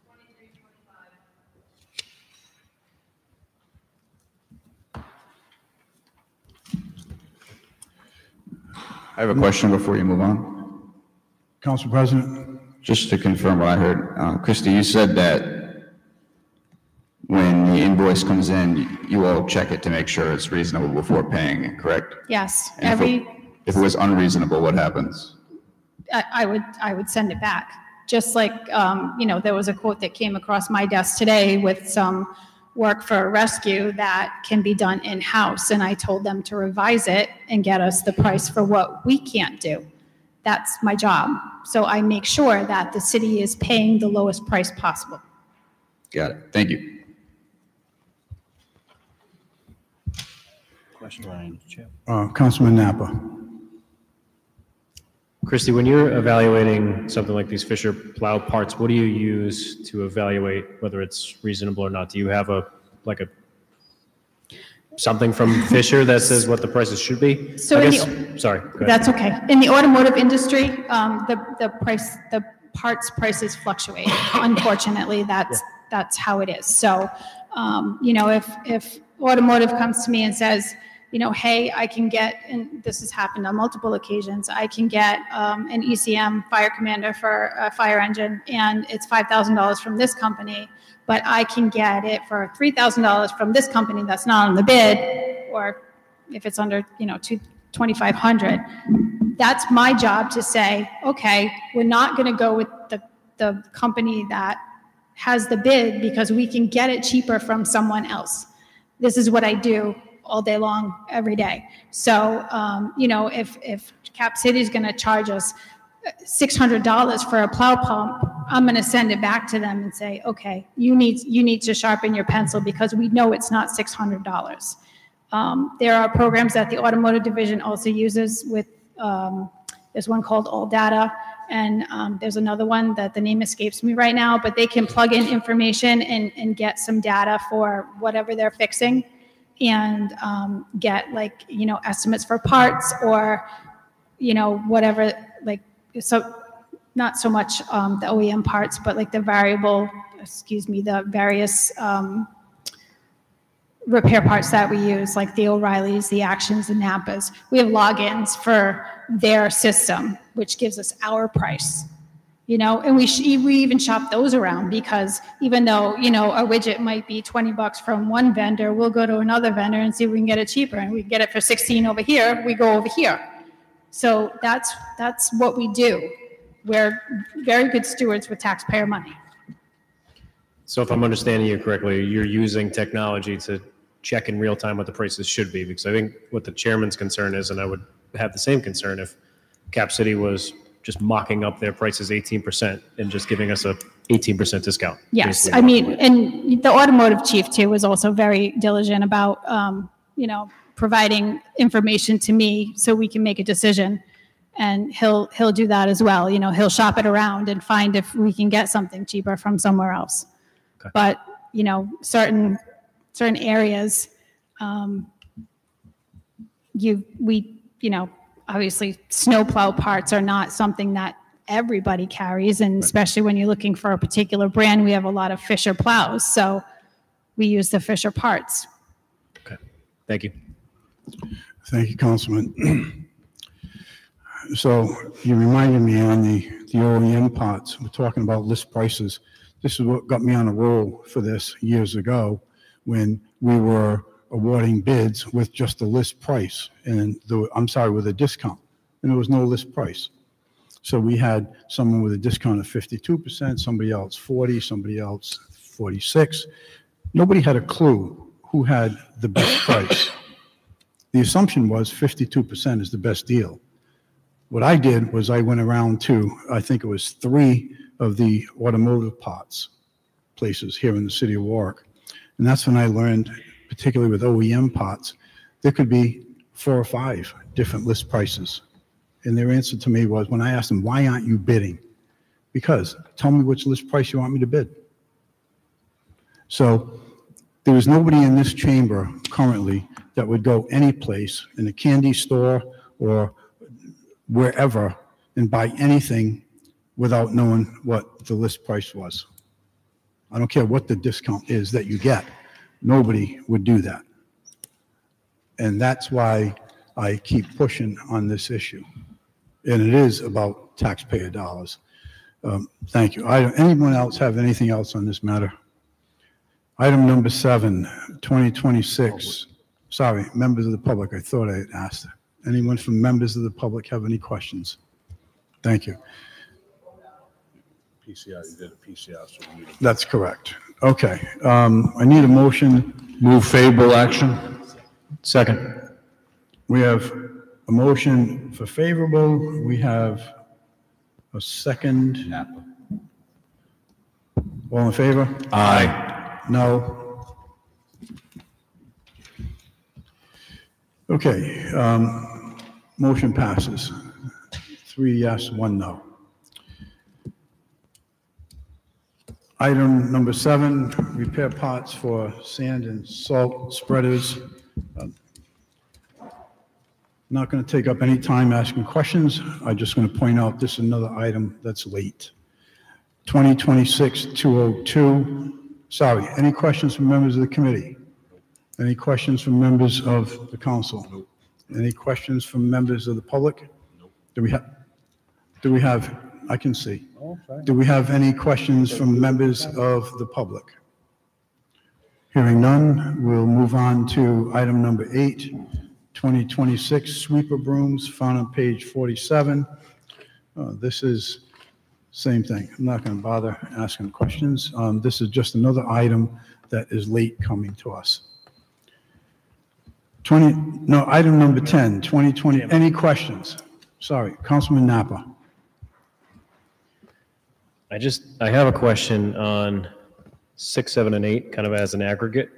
F: I have a question before you move on.
A: Council President.
F: Just to confirm what I heard, Christie, you said that when the invoice comes in, you all check it to make sure it's reasonable before paying it, correct?
G: Yes.
F: And if it was unreasonable, what happens?
G: I would send it back. Just like, there was a quote that came across my desk today with some work for a rescue that can be done in-house, and I told them to revise it and get us the price for what we can't do. That's my job. So I make sure that the city is paying the lowest price possible.
F: Got it. Thank you.
H: Question, Chair.
A: Councilman Napa.
H: Christie, when you're evaluating something like these Fisher plow parts, what do you use to evaluate whether it's reasonable or not? Do you have something from Fisher that says what the prices should be?
G: So
H: sorry, go ahead.
G: That's okay. In the automotive industry, the parts prices fluctuate. Unfortunately, that's how it is. So, if automotive comes to me and says, hey, I can get, and this has happened on multiple occasions, I can get an ECM fire commander for a fire engine, and it's $5,000 from this company, but I can get it for $3,000 from this company that's not on the bid, or if it's under, $2,500. That's my job to say, okay, we're not going to go with the company that has the bid because we can get it cheaper from someone else. This is what I do all day long, every day. So, if Cap City is going to charge us $600 for a plow pump, I'm going to send it back to them and say, okay, you need to sharpen your pencil because we know it's not $600. There are programs that the automotive division also uses with, there's one called All Data, and there's another one that the name escapes me right now, but they can plug in information and get some data for whatever they're fixing, and get estimates for parts or whatever, so not so much the OEM parts, but the various repair parts that we use, like the O'Reillys, the Actions, the Napas. We have logins for their system, which gives us our price. And we even shop those around, because even though, a widget might be $20 from one vendor, we'll go to another vendor and see if we can get it cheaper, and we get it for 16 over here, we go over here. So that's what we do. We're very good stewards with taxpayer money.
H: So if I'm understanding you correctly, you're using technology to check in real time what the prices should be, because I think what the chairman's concern is, and I would have the same concern if Cap City was just mocking up their prices 18% and just giving us a 18% discount.
G: Yes,
H: basically.
G: I mean, and the automotive chief too was also very diligent about, providing information to me so we can make a decision. And he'll do that as well. He'll shop it around and find if we can get something cheaper from somewhere else. Okay. But, certain areas, obviously snowplow parts are not something that everybody carries. And especially when you're looking for a particular brand, we have a lot of Fisher plows. So we use the Fisher parts.
H: Okay. Thank you.
A: Thank you, Councilman. So you reminded me on the OEM parts, we're talking about list prices. This is what got me on a roll for this years ago, when we were awarding bids with just the list price with a discount, and there was no list price. So we had someone with a discount of 52%, somebody else 40, somebody else 46. Nobody had a clue who had the best price. The assumption was 52% is the best deal. What I did was I went around to, I think it was 3 of the automotive parts places here in the city of Warwick. And that's when I learned, particularly with OEM parts, there could be 4 or 5 different list prices. And their answer to me was, when I asked them, why aren't you bidding? Because, tell me which list price you want me to bid. So there is nobody in this chamber currently that would go any place, in a candy store or wherever, and buy anything without knowing what the list price was. I don't care what the discount is that you get. Nobody would do that. And that's why I keep pushing on this issue. And it is about taxpayer dollars. Thank you. Anyone else have anything else on this matter? Item number 7, 2026. Sorry, members of the public, I thought I had asked. Anyone from members of the public have any questions? Thank you.
J: PCI, you did a PCI. So
A: That's correct. Okay. I need a motion.
J: Move favorable action.
H: Second.
A: We have a motion for favorable. We have a second. All in favor?
J: Aye.
A: No. Okay. Motion passes. 3 yes, 1 no. Item number 7, repair parts for sand and salt spreaders. Not going to take up any time asking questions. I'm just going to point out this is another item that's late. 2026-202. Sorry, any questions from members of the committee? Any questions from members of the council? Any questions from members of the public? Do we have, I can see. Do we have any questions from members of the public? Hearing none, we'll move on to item number 8, 2026 sweeper brooms, found on page 47. This is same thing. I'm not going to bother asking questions. This is just another item that is late coming to us. Item number 10, 2020. Any questions? Sorry, Councilman Napa.
H: I have a question on 6, 7, and 8, kind of as an aggregate.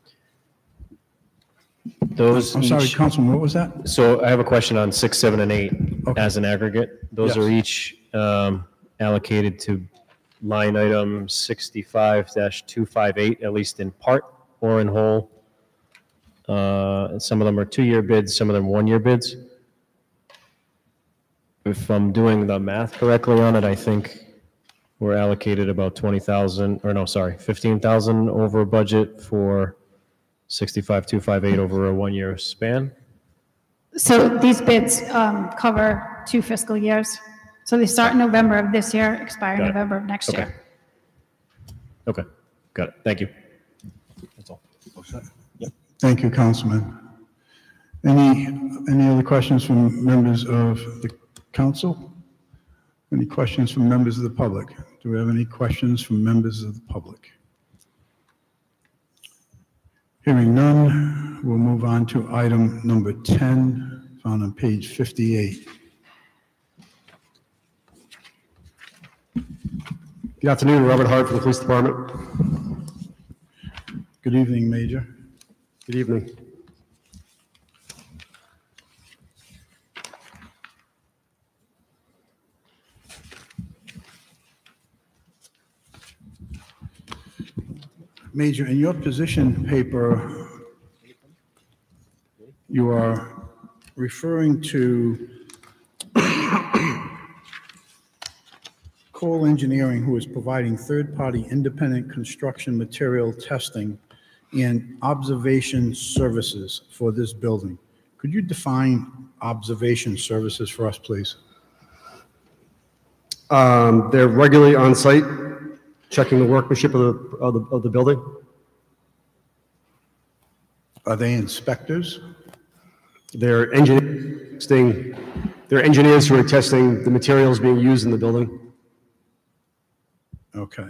H: Those
A: I'm sorry,
H: each-
A: Councilman, what was that?
H: So I have a question on 6, 7, and 8
A: Okay.
H: as an aggregate. Those
A: Yes.
H: are each allocated to line item 65-258, at least in part or in whole. Some of them are 2-year bids, some of them 1-year bids. If I'm doing the math correctly on it, I think we're allocated about 15,000 over budget for 65258 over a 1-year span.
G: So these bids cover 2 fiscal years. So they start in November of this year, expire in
H: Got it.
G: November of next
H: Okay.
G: year.
H: Okay, got it. Thank you. That's all.
A: Thank you, Councilman. Any other questions from members of the council? Any questions from members of the public? Do we have any questions from members of the public? Hearing none, we'll move on to item number 10, found on page 58.
K: Good afternoon, Robert Hart from the Police Department.
A: Good evening, Major.
K: Good evening.
A: Major, in your position paper, you are referring to Cole Engineering, who is providing third-party independent construction material testing and observation services for this building. Could you define observation services for us, please?
K: They're regularly on site, checking the workmanship of the building.
A: Are they inspectors?
K: They're engineers who are testing the materials being used in the building.
A: Okay.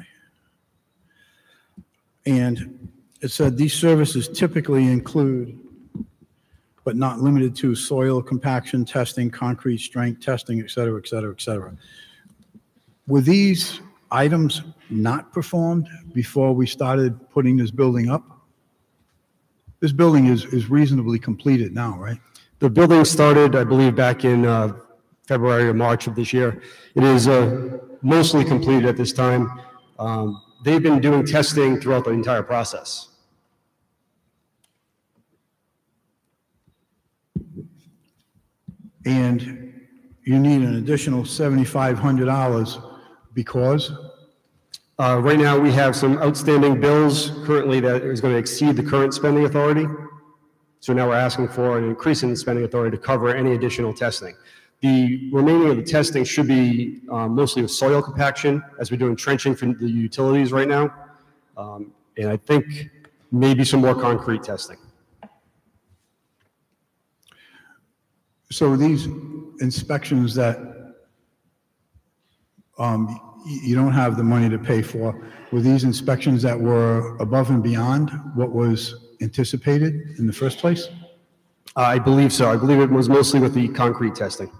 A: And it said these services typically include, but not limited to, soil compaction testing, concrete strength testing, et cetera, et cetera, et cetera. Were these items not performed before we started putting this building up? This building is reasonably completed now, right?
K: The building started, I believe, back in February or March of this year. It is mostly completed at this time. They've been doing testing throughout the entire process.
A: And you need an additional $7,500 because?
K: Right now, we have some outstanding bills currently that is going to exceed the current spending authority. So now we're asking for an increase in the spending authority to cover any additional testing. The remaining of the testing should be mostly with soil compaction, as we're doing trenching for the utilities right now. And I think maybe some more concrete testing.
A: So these inspections that you don't have the money to pay for, were these inspections that were above and beyond what was anticipated in the first place?
K: I believe so. I believe it was mostly with the concrete testing.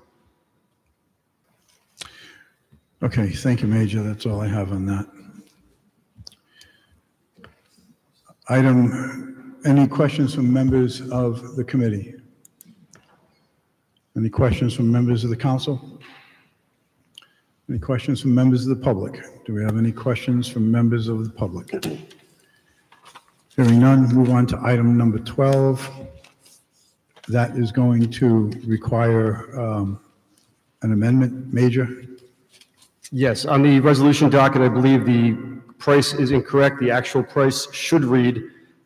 A: Okay, thank you, Major. That's all I have on that. Any questions from members of the committee? Any questions from members of the council? Any questions from members of the public? Do we have any questions from members of the public? Hearing none, move on to item number 12. That is going to require an amendment, Major?
K: Yes, on the resolution docket, I believe the price is incorrect. The actual price should read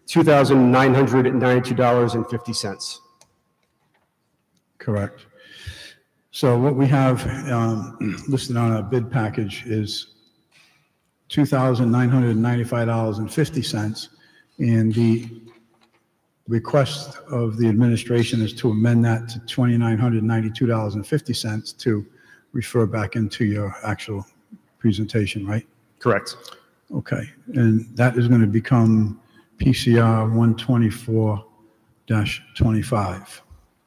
K: $2,992.50.
A: Correct. So what we have listed on our bid package is $2,995.50, and the request of the administration is to amend that to $2,992.50 to refer back into your actual presentation, right?
K: Correct.
A: Okay, and that is going to become PCR 124-25.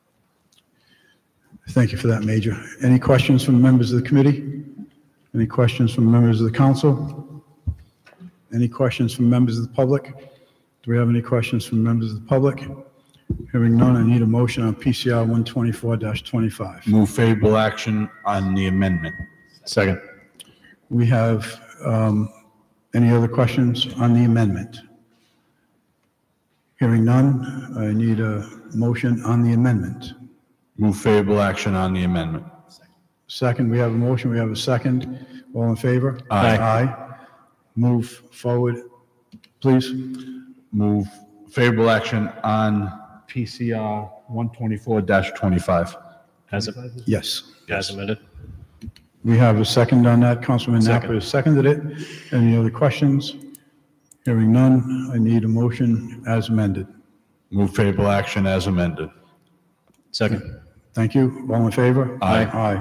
A: Thank you for that, Major. Any questions from members of the committee? Any questions from members of the council? Any questions from members of the public? Do we have any questions from members of the public? Hearing none, I need a motion on PCR 124-25.
J: Move favorable action on the amendment.
H: Second.
A: We have any other questions on the amendment? Hearing none, I need a motion on the amendment.
J: Move favorable action on the amendment.
A: Second, we have a motion, we have a second. All in favor?
J: Aye.
A: Aye. Move forward, please.
J: Move favorable action on PCR 124-25.
A: Yes.
H: As amended.
A: We have a second on that. Councilman Napa
H: Second.
A: has seconded it. Any other questions? Hearing none, I need a motion as amended.
J: Move favorable action as amended.
H: Second.
A: Thank you. All in favor?
J: Aye.
A: Aye.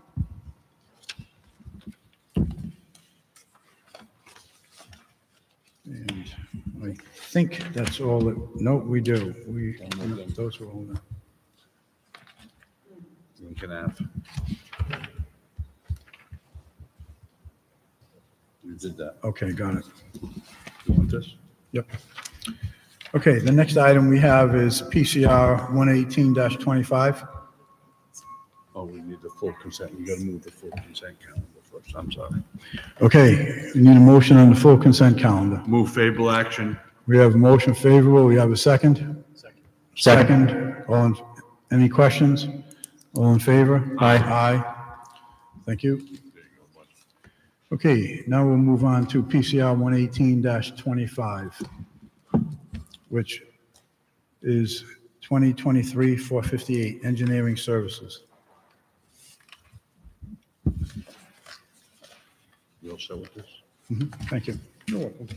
A: And I think that's all that, no, we do. Those are all done.
J: Lincoln Ave. You did that.
A: Okay, got it.
J: You want this?
A: Yep. Okay, the next item we have is PCR 118-25.
J: Oh, we need the full consent. We got to move the full consent calendar first. I'm sorry.
A: Okay, we need a motion on the full consent calendar.
J: Move favorable action.
A: We have a motion favorable. We have a second? Second. Any questions? All in favor?
H: Aye.
A: Aye. Thank you. Okay, now we'll move on to PCR 118-25, which is 2023-458, Engineering Services.
J: You all set with this?
A: Thank you.
J: You're welcome.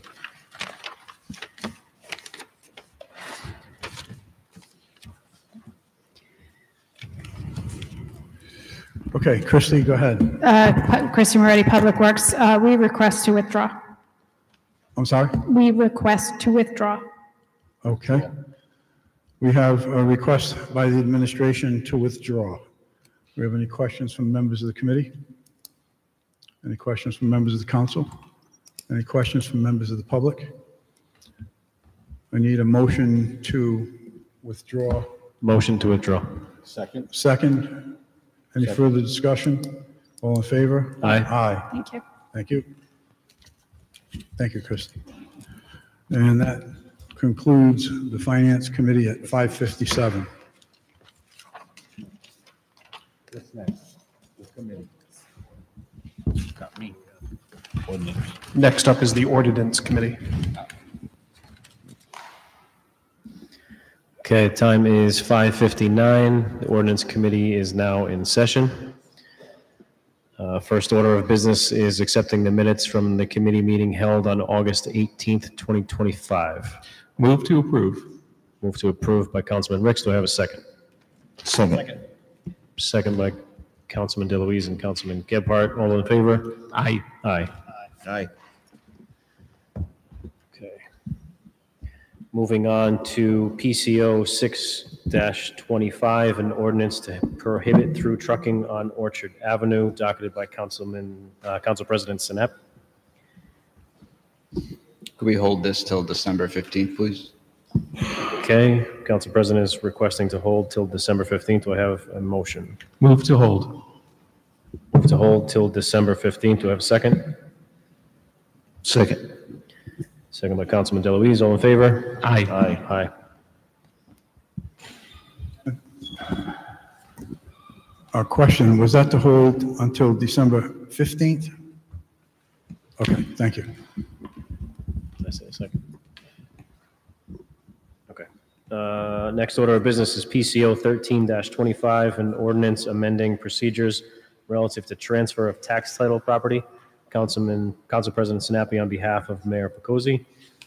A: Okay, Christie, go ahead.
G: Christy Moretti, Public Works, we request to withdraw.
A: I'm sorry?
G: We request to withdraw.
A: Okay. We have a request by the administration to withdraw. Do we have any questions from members of the committee? Any questions from members of the council? Any questions from members of the public? I need a motion to withdraw.
H: Motion to withdraw.
J: Second.
A: Second. Any further discussion? All in favor?
H: Aye.
A: Aye.
G: Thank you.
A: Thank you. Thank you, Christie. And that concludes the Finance Committee at 5:57.
J: What's next? The committee. Got me. Ordinance.
L: Next up is the Ordinance Committee.
H: Okay, time is 5:59. The Ordinance Committee is now in session. First order of business is accepting the minutes from the committee meeting held on August 18th, 2025.
C: Move to approve.
H: Move to approve by Councilman Ricks. Do I have a second?
F: Second.
H: Second by Councilman DeLuise and Councilman Gebhardt. All in favor?
C: Aye.
H: Aye.
F: Aye.
H: Okay. Moving on to PCO 6-25, an ordinance to prohibit through trucking on Orchard Avenue, docketed by Council President Sinep.
F: Could we hold this till December 15th, please?
H: Okay, Council President is requesting to hold till December 15th. Do I have a motion?
C: Move to hold.
H: Move to hold till December 15th. Do I have a second?
I: Second.
H: Second by Councilman DeLuise. All in favor?
C: Aye.
H: Aye.
A: Our question, was that to hold until December 15th? Okay, thank you.
H: Did I say a second? Okay. Next order of business is PCO 13-25, an ordinance amending procedures relative to transfer of tax title property. Council President Sinapi on behalf of Mayor Picozzi.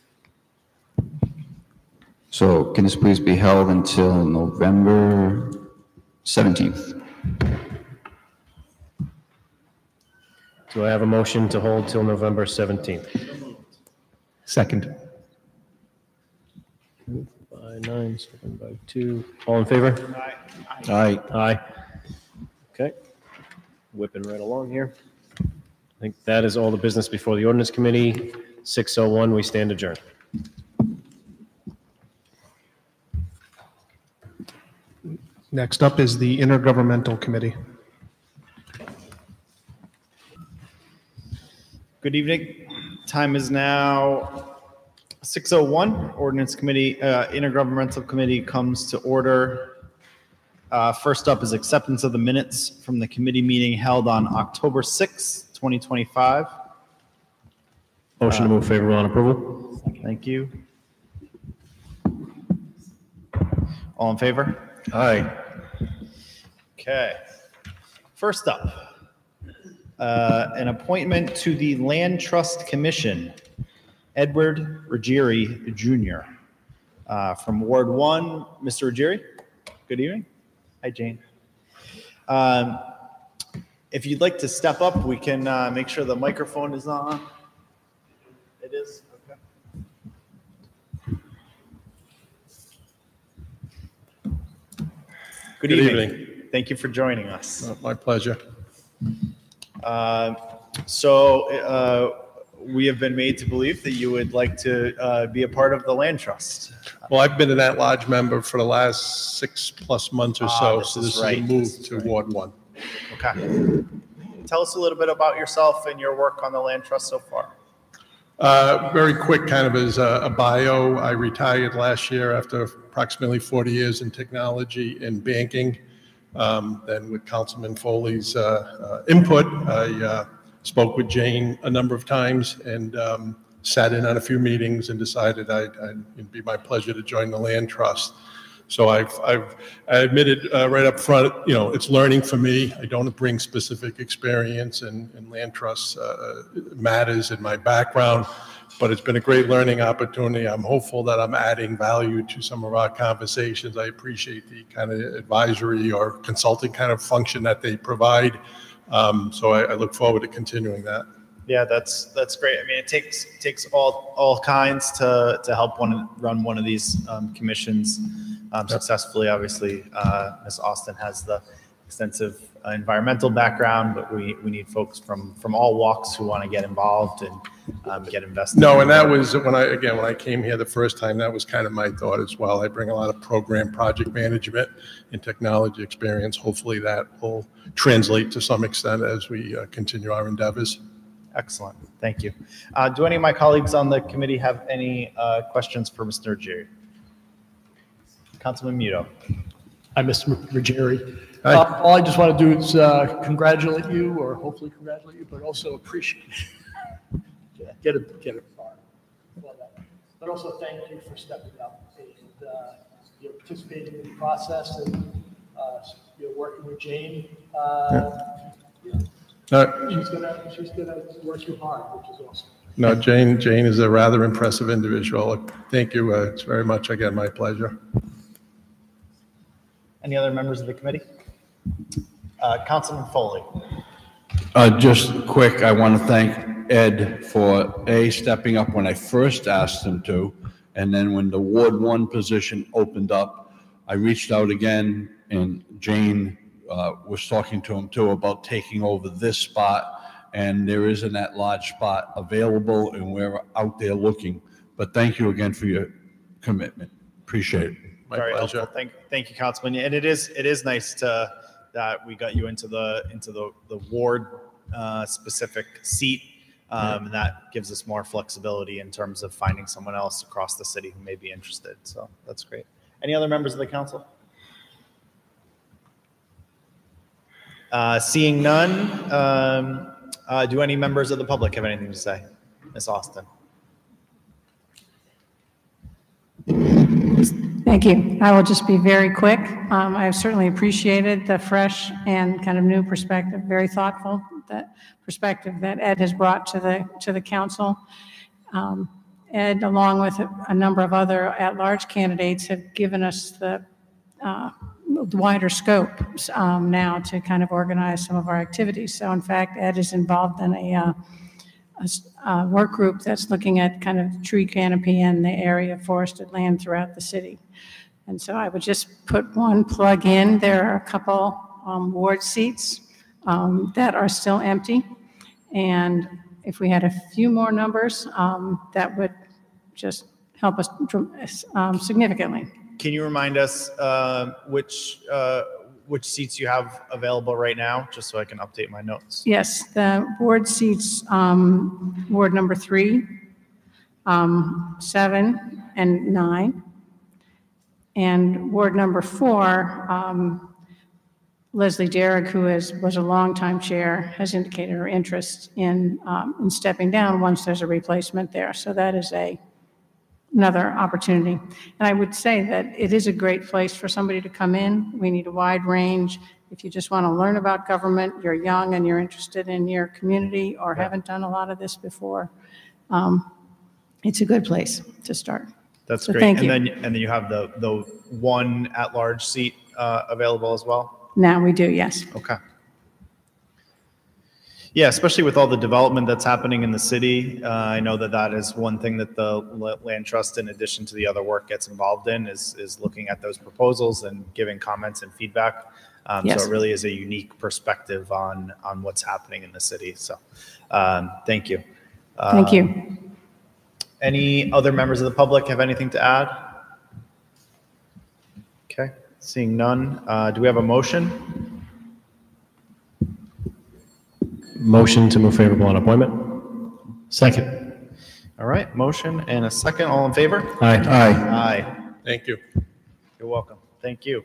F: So can this please be held until November 17th?
H: Do I have a motion to hold till November 17th?
C: Second.
H: Moved by 9, second by 2. All in favor?
F: Aye.
H: Aye. Okay. Whipping right along here. I think that is all the business before the Ordinance Committee. 6:01, we stand adjourned.
L: Next up is the Intergovernmental Committee.
M: Good evening. Time is now 6:01. Ordinance Committee, Intergovernmental Committee comes to order. First up is acceptance of the minutes from the committee meeting held on October 6th, 2025.
H: Motion to move favorable on approval.
M: Thank you. All in favor?
J: Aye.
M: Okay. First up, an appointment to the Land Trust Commission. Edward Ruggieri Jr. From Ward 1. Mr. Ruggieri, good evening. Hi, Jane. If you'd like to step up, we can make sure the microphone is on. It is? Okay. Good evening. Thank you for joining us.
L: My pleasure.
M: We have been made to believe that you would like to be a part of the land trust.
L: Well, I've been an at-large member for the last 6+ months or so,
M: this
L: so
M: is
L: this is
M: right.
L: a move to Ward 1.
M: Okay. Tell us a little bit about yourself and your work on the land trust so far.
L: Very quick, kind of as a bio, I retired last year after approximately 40 years in technology and banking. Then with Councilman Foley's input, I spoke with Jane a number of times and sat in on a few meetings and decided it'd be my pleasure to join the land trust. So I admitted right up front, it's learning for me. I don't bring specific experience in land trust matters in my background, but it's been a great learning opportunity. I'm hopeful that I'm adding value to some of our conversations. I appreciate the kind of advisory or consulting kind of function that they provide. So I look forward to continuing that.
M: Yeah, that's great. I mean, it takes all kinds to help run one of these commissions successfully. Obviously, Ms. Austin has the extensive environmental background, but we need folks from all walks who want to get involved and get invested.
L: No, and that was when I came here the first time, that was kind of my thought as well. I bring a lot of program project management and technology experience. Hopefully that will translate to some extent as we continue our endeavors.
M: Excellent. Thank you. Do any of my colleagues on the committee have any questions for Mr. Ruggieri? Councilman Muto.
B: Hi, Mr. Ruggieri.
L: Hi.
B: All I just want to do is congratulate you, or hopefully congratulate you, but also appreciate get it far. But also thank you for stepping up and participating in the process and working with Jane. She's gonna work you hard, which is awesome.
L: No, Jane is a rather impressive individual. Thank you. It's very much, again, my pleasure.
M: Any other members of the committee? Councilman Foley.
J: Just quick, I want to thank Ed for stepping up when I first asked him to, and then when the Ward 1 position opened up, I reached out again, and Jane was talking to him too about taking over this spot, and there isn't that large spot available, and we're out there looking. But thank you again for your commitment. Appreciate it.
L: My
M: Very
L: pleasure.
M: helpful. Thank you, Councilman. And it is nice that we got you into the ward specific seat. And that gives us more flexibility in terms of finding someone else across the city who may be interested. So that's great. Any other members of the council? Seeing none, do any members of the public have anything to say? Ms. Austin.
G: Thank you. I will just be very quick. I've certainly appreciated the fresh and kind of new perspective, very thoughtful perspective that Ed has brought to the council. Ed, along with a number of other at-large candidates, have given us the wider scope now to kind of organize some of our activities. So in fact, Ed is involved in a work group that's looking at kind of tree canopy and the area of forested land throughout the city. And so I would just put one plug in. There are a couple ward seats that are still empty. And if we had a few more numbers, that would just help us significantly.
M: Can you remind us which seats you have available right now, just so I can update my notes?
G: Yes, the ward seats, ward number 3, 7, and 9. And ward number 4, Leslie Derrick, who was a longtime chair, has indicated her interest in stepping down once there's a replacement there. So that is a
N: another opportunity. And I would say that it is a great place for somebody to come in. We need a wide range. If you just want to learn about government, you're young and you're interested in your community or haven't done a lot of this before, it's a good place to start.
M: That's
N: So
M: great.
N: thank
M: And
N: you.
M: then you have the one at-large seat available as well?
N: Now we do, yes.
M: Okay. Yeah, especially with all the development that's happening in the city. I know that is one thing that the Land Trust, in addition to the other work, gets involved in is looking at those proposals and giving comments and feedback.
N: Yes.
M: So it really is a unique perspective on what's happening in the city. So thank you.
N: Thank you.
M: Any other members of the public have anything to add? Okay, seeing none. Do we have a motion?
H: Motion to move favorable on appointment.
B: Second.
M: All right, motion and a second. All in favor?
H: Aye.
M: Aye.
L: Thank you.
M: You're welcome. Thank you.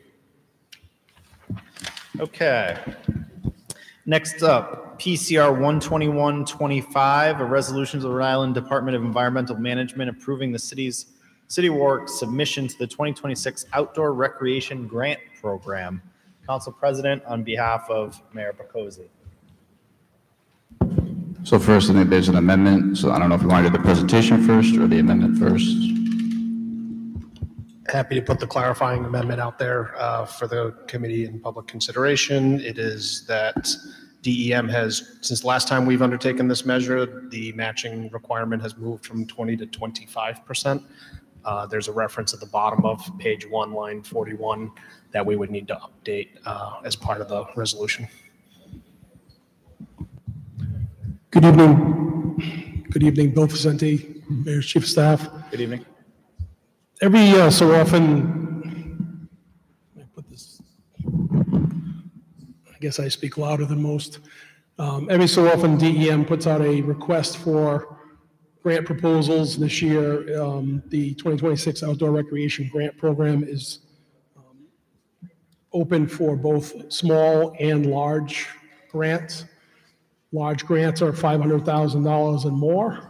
M: Okay. Next up, PCR 12125, a resolution of the Rhode Island Department of Environmental Management approving the City Works submission to the 2026 Outdoor Recreation Grant Program. Council President, on behalf of Mayor Boccozzi.
F: So first, I think there's an amendment, so I don't know if you want to do the presentation first or the amendment first.
O: Happy to put the clarifying amendment out there for the committee in public consideration. It is that DEM has, since the last time we've undertaken this measure, the matching requirement has moved from 20 to 25%. There's a reference at the bottom of page 1, line 41, that we would need to update as part of the resolution.
P: Good evening. Good evening, Bill Vicente, Mayor's Chief of Staff.
M: Good evening.
P: Every so often, let me put this, I guess I speak louder than most. Every so often, DEM puts out a request for grant proposals. This year, the 2026 Outdoor Recreation Grant Program is open for both small and large grants. Large grants are $500,000 and more.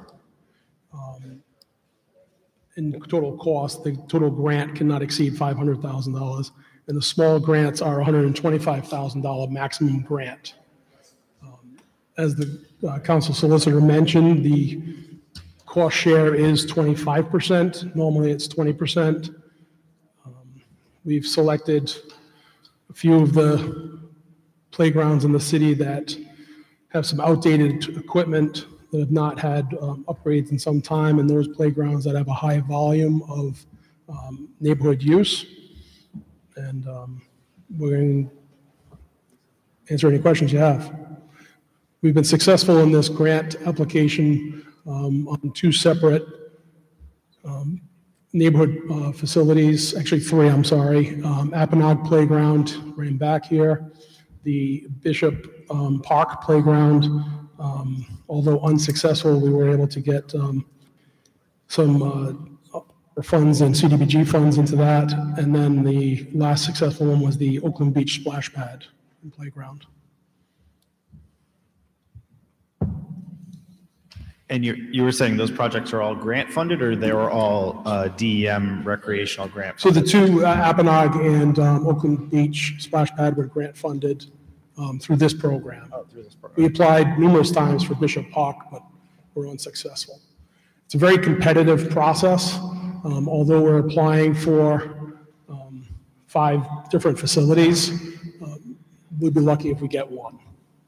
P: In total cost, the total grant cannot exceed $500,000, and the small grants are $125,000 maximum grant. As the council solicitor mentioned, the cost share is 25%. Normally, it's 20%. We've selected a few of the playgrounds in the city that have some outdated equipment that have not had upgrades in some time, and those playgrounds that have a high volume of neighborhood use. And we're going to answer any questions you have. We've been successful in this grant application on two separate neighborhood facilities, actually three, I'm sorry. Apponaug Playground, right in back here, the Bishop Park Playground. Although unsuccessful, we were able to get some funds and CDBG funds into that. And then the last successful one was the Oakland Beach Splash Pad and Playground.
M: And you were saying those projects are all grant funded, or they were all DEM recreational grant
P: So
M: funded?
P: the two, Apponaug and Oakland Beach Splash Pad, were grant funded through this program.
M: Oh, through this program.
P: We applied numerous times for Bishop Park, but were unsuccessful. It's a very competitive process. Although we're applying for 5 different facilities, we'd be lucky if we get one.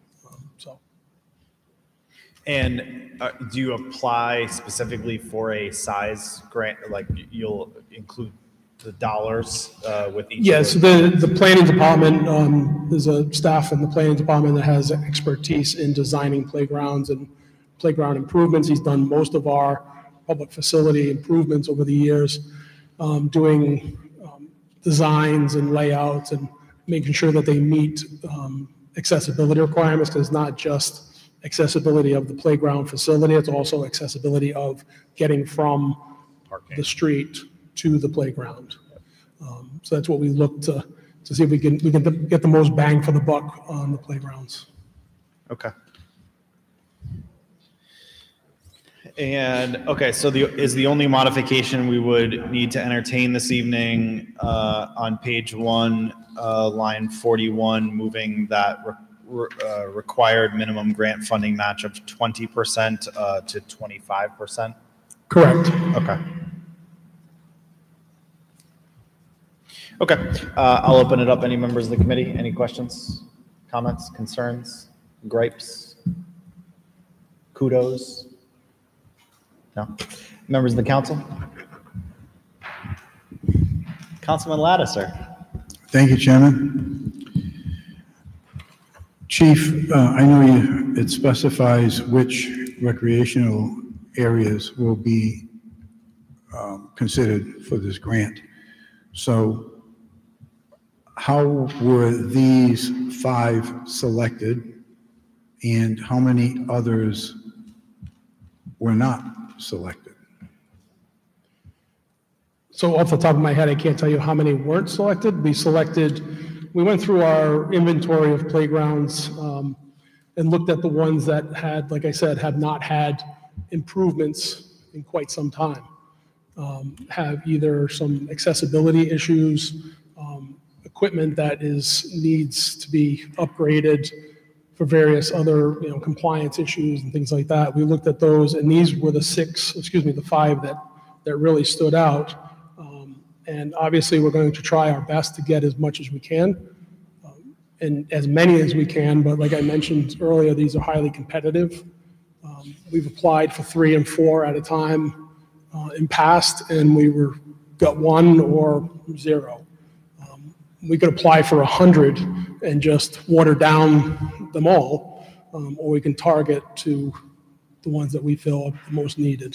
M: And do you apply specifically for a size grant, like you'll include the dollars with each?
P: Yes, the planning department, there's a staff in the planning department that has expertise in designing playgrounds and playground improvements. He's done most of our public facility improvements over the years, doing designs and layouts and making sure that they meet accessibility requirements, because it's not just accessibility of the playground facility, it's also accessibility of getting from the street to the playground. So that's what we look to see if we can get the most bang for the buck on the playgrounds.
M: Okay. And, okay, so is the only modification we would need to entertain this evening on page 1, line 41, moving that required minimum grant funding match of 20% to 25%?
P: Correct.
M: Okay. Okay, I'll open it up. Any members of the committee? Any questions, comments, concerns, gripes, kudos? No? Members of the council? Councilman Lattiser.
A: Thank you, Chairman. Chief, I know it specifies which recreational areas will be considered for this grant. So how were these 5 selected, and how many others were not selected?
P: So off the top of my head, I can't tell you how many weren't selected. We went through our inventory of playgrounds and looked at the ones that had, like I said, have not had improvements in quite some time. Have either some accessibility issues, equipment that needs to be upgraded for various other, compliance issues and things like that. We looked at those, and these were the 5 that really stood out. And obviously, we're going to try our best to get as much as we can, and as many as we can. But like I mentioned earlier, these are highly competitive. We've applied for 3 and 4 at a time in past, and we got 1 or 0. We could apply for 100 and just water down them all, or we can target to the ones that we feel are the most needed.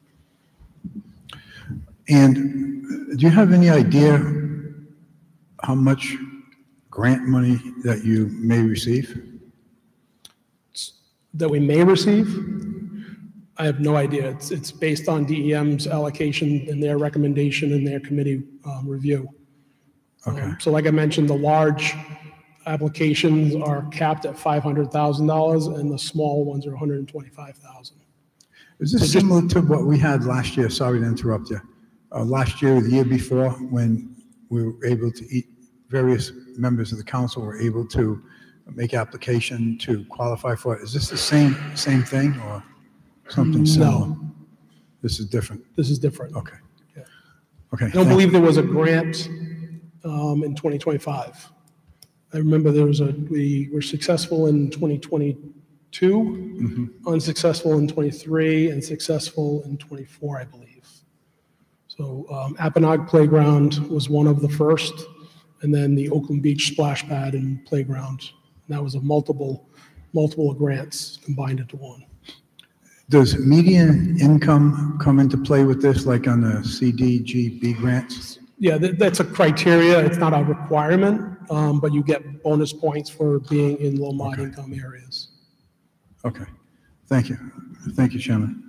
A: And do you have any idea how much grant money that you may receive?
P: That we may receive? I have no idea. It's based on DEM's allocation and their recommendation and their committee review.
A: Okay.
P: So like I mentioned, the large applications are capped at $500,000 and the small ones are $125,000.
A: Is this similar to what we had last year? Sorry to interrupt you. Last year or the year before, when we were able to various members of the council were able to make application to qualify for it. Is this the same thing or something similar?
P: No.
A: This is different.
P: This is different.
A: Okay. Yeah. Okay.
P: I don't believe there was a grant in 2025. I remember we were successful in 2022, unsuccessful in 23, and successful in 24, I believe. So Apponaug Playground was one of the first, and then the Oakland Beach Splash Pad and Playground. And that was a multiple grants combined into one.
A: Does median income come into play with this, like on the CDGB grants?
P: Yeah, that's a criteria. It's not a requirement, but you get bonus points for being in low mod income areas.
A: Okay. Thank you. Thank you, Chairman.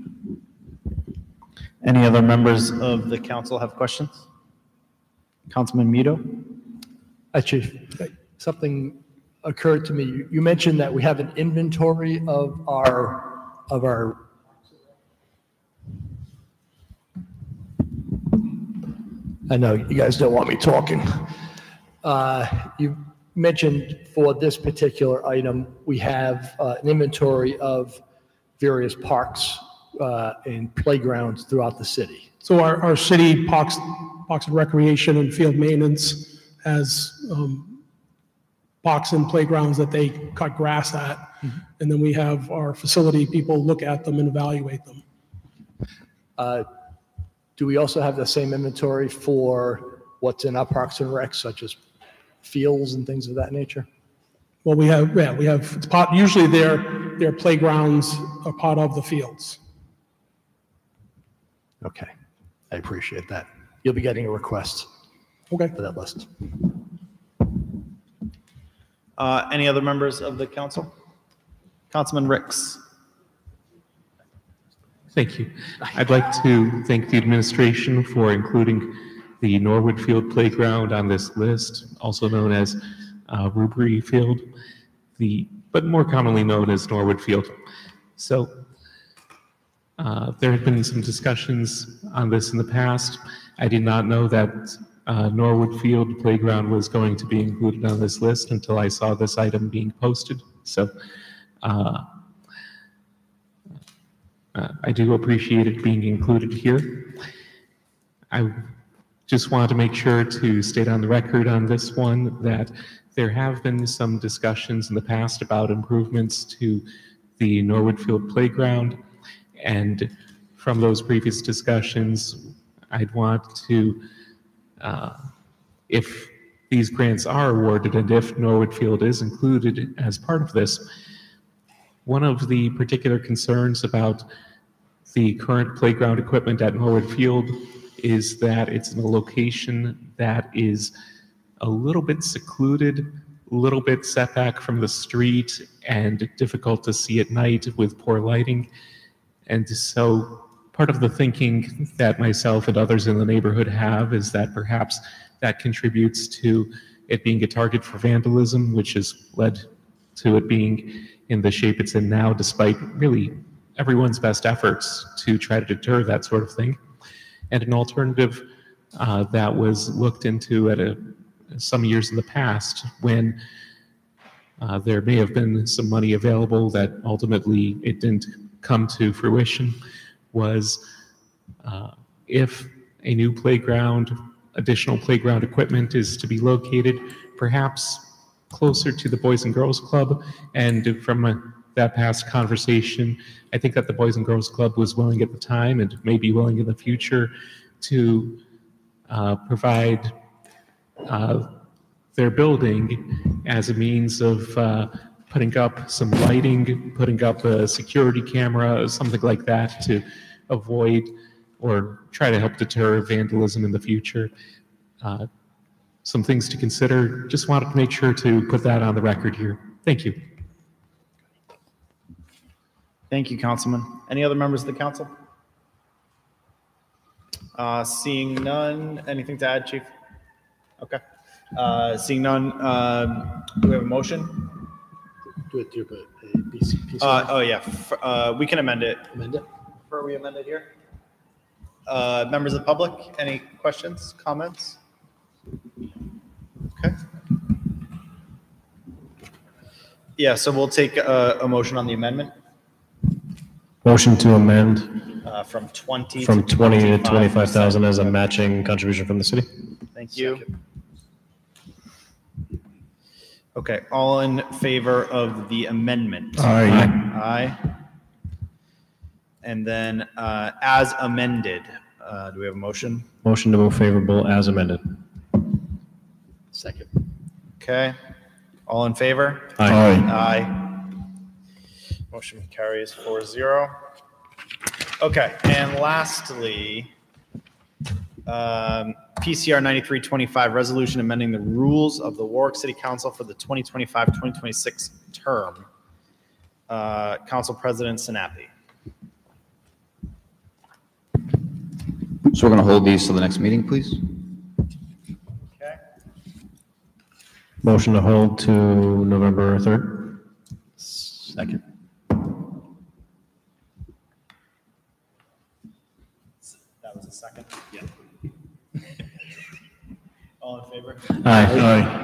M: Any other members of the council have questions? Councilman Mito?
B: Hi, Chief. Something occurred to me. You mentioned that we have an inventory of our I know you guys don't want me talking. You mentioned for this particular item, we have an inventory of various parks and playgrounds throughout the city.
P: So our city Parks and Recreation and Field Maintenance has parks and playgrounds that they cut grass at. And then we have our facility people look at them and evaluate them.
B: Do we also have the same inventory for what's in our Parks and Recs, such as fields and things of that nature?
P: Well, it's usually their playgrounds are part of the fields.
B: Okay, I appreciate that. You'll be getting a request for that list.
M: Any other members of the council? Councilman Ricks.
C: Thank you. I'd like to thank the administration for including the Norwood Field Playground on this list, also known as Rubery Field, but more commonly known as Norwood Field. So There had been some discussions on this in the past. I did not know that Norwood Field Playground was going to be included on this list until I saw this item being posted. So I do appreciate it being included here. I just wanted to make sure to state on the record on this one that there have been some discussions in the past about improvements to the Norwood Field Playground. And from those previous discussions, I'd want to, if these grants are awarded and if Norwood Field is included as part of this, one of the particular concerns about the current playground equipment at Norwood Field is that it's in a location that is a little bit secluded, a little bit set back from the street and difficult to see at night with poor lighting. And so part of the thinking that myself and others in the neighborhood have is that perhaps that contributes to it being a target for vandalism, which has led to it being in the shape it's in now, despite really everyone's best efforts to try to deter that sort of thing. And an alternative that was looked into at some years in the past when there may have been some money available that ultimately it didn't come to fruition was if a new playground, additional playground equipment is to be located, perhaps closer to the Boys and Girls Club. And from that past conversation, I think that the Boys and Girls Club was willing at the time and may be willing in the future to provide their building as a means of putting up some lighting, putting up a security camera, something like that to avoid or try to help deter vandalism in the future. Some things to consider. Just wanted to make sure to put that on the record here. Thank you.
M: Thank you, Councilman. Any other members of the council? Seeing none, anything to add, Chief? Okay. Seeing none, do we have a motion? Oh, yeah. We can amend it.
B: Amend it?
M: Before we amend it here? Members of the public, any questions, comments? Okay. Yeah, so we'll take a motion on the amendment.
H: Motion to amend
M: From 20
H: from
M: to
H: 20 to 25,000 as a matching contribution from the city.
M: Thank you. Okay, all in favor of the amendment?
H: Aye.
M: Aye. And then as amended, do we have a motion?
H: Motion to move favorable as amended.
B: Second.
M: Okay, all in favor?
H: Aye.
M: Aye. Motion carries 4-0. Okay, and lastly, PCR 9325, resolution amending the rules of the Warwick City Council for the 2025-2026 term. Council President Sinapi.
F: So we're going to hold these till the next meeting, please?
M: Okay.
H: Motion to hold to November 3rd.
B: Second.
M: That was a second? Yeah. All in favor?
H: Aye.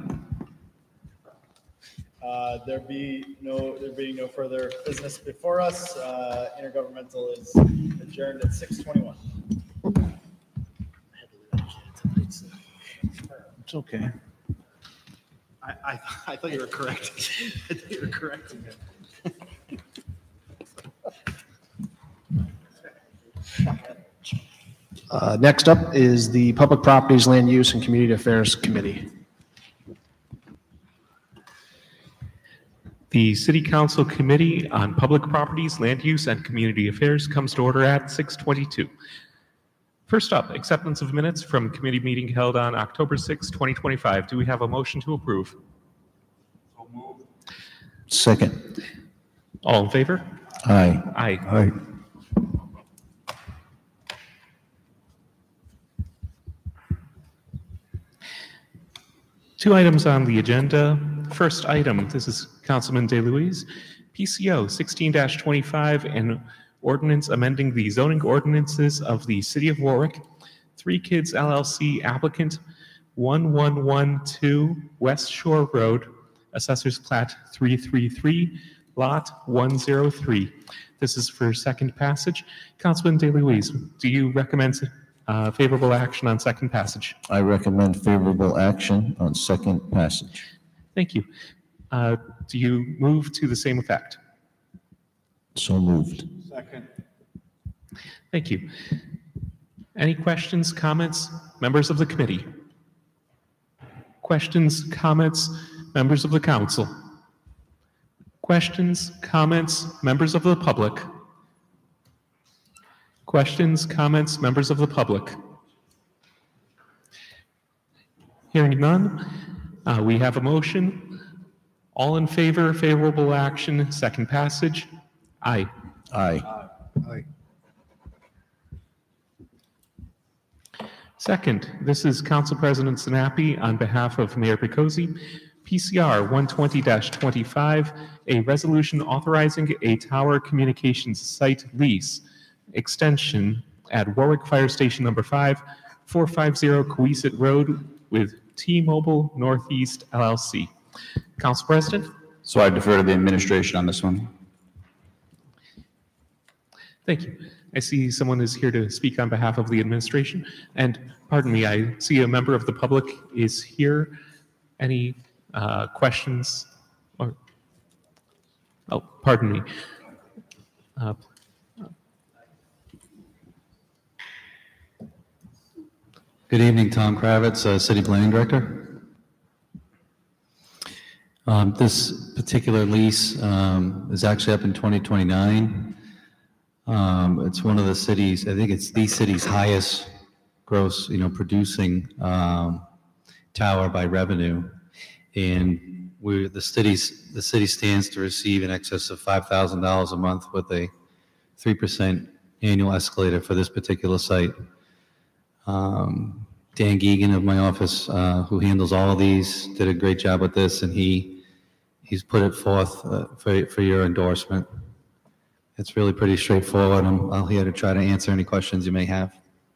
M: There being no further business before us, intergovernmental is adjourned at 6:21.
J: It's okay.
M: I thought you were correct. I thought you were correct.
O: Next up is the Public Properties, Land Use, and Community Affairs Committee.
C: The City Council Committee on Public Properties, Land Use, and Community Affairs comes to order at 6:22. First up, acceptance of minutes from committee meeting held on October 6, 2025. Do we have a motion to approve?
J: Second.
C: All in favor?
J: Aye.
C: Aye.
J: Aye.
C: Two items on the agenda. First item, this is Councilman DeLuise, PCO 16-25 and ordinance amending the zoning ordinances of the City of Warwick. Three Kids LLC applicant, 1112 West Shore Road, Assessors Plat 333, Lot 103. This is for second passage. Councilman DeLuise, do you recommend favorable action on second passage?
Q: I recommend favorable action on second passage.
C: Thank you. Do you move to the same effect?
Q: So moved.
L: Second.
C: Thank you. Any questions, comments, members of the committee? Questions, comments, members of the council? Questions, comments, members of the public? Questions, comments, members of the public? Hearing none, we have a motion. All in favor, favorable action, second passage? Aye.
Q: Aye.
L: Aye.
C: Second, this is Council President Sinapi on behalf of Mayor Picozzi. PCR 120-25, a resolution authorizing a tower communications site lease extension at Warwick Fire Station Number 5, 450 Coesit Road with T-Mobile Northeast LLC. Council President?
F: So I defer to the administration on this one.
C: Thank you. I see someone is here to speak on behalf of the administration. And pardon me, I see a member of the public is here. Any questions? Or, oh, pardon me.
R: Good evening, Tom Kravitz, City Planning Director. This particular lease is actually up in 2029. It's one of the cities, I think it's the city's highest gross, producing tower by revenue. And the city stands to receive in excess of $5,000 a month with a 3% annual escalator for this particular site. Dan Geegan of my office, who handles all of these, did a great job with this, and he's put it forth for your endorsement. It's really pretty straightforward. I'm here to try to answer any questions you may have.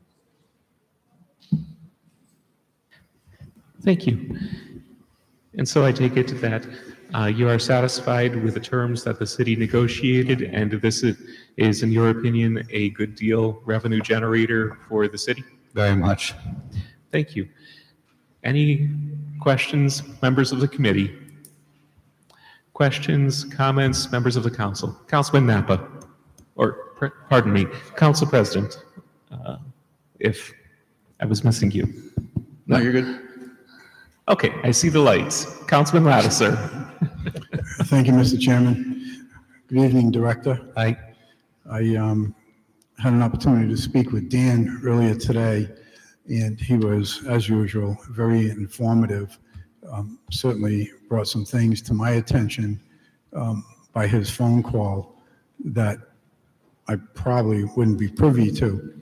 C: Thank you. And so I take it that you are satisfied with the terms that the city negotiated, and this is, in your opinion, a good deal revenue generator for the city?
R: Very much.
C: Thank you. Any questions, members of the committee? Questions, comments, members of the council? Councilman Napa, or pardon me, Council President, if I was missing you.
F: No, you're good.
C: Okay, I see the lights. Councilman Lattiser.
A: Thank you, Mr. Chairman. Good evening, Director.
R: Hi.
A: I had an opportunity to speak with Dan earlier today, and he was, as usual, very informative. Certainly brought some things to my attention by his phone call that I probably wouldn't be privy to.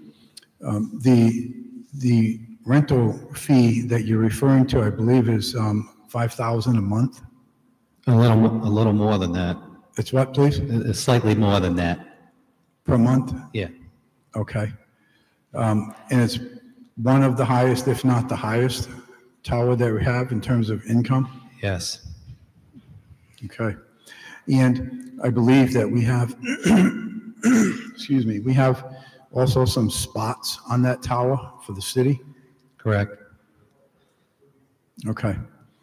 A: The rental fee that you're referring to, I believe, is $5,000 a month.
R: A little more than that.
A: It's what, please?
R: It's slightly more than that.
A: Per month?
R: Yeah.
A: Okay. And it's one of the highest, if not the highest, tower that we have in terms of income?
R: Yes.
A: Okay. And I believe that we have, excuse me, we have also some spots on that tower for the city?
R: Correct.
A: Okay.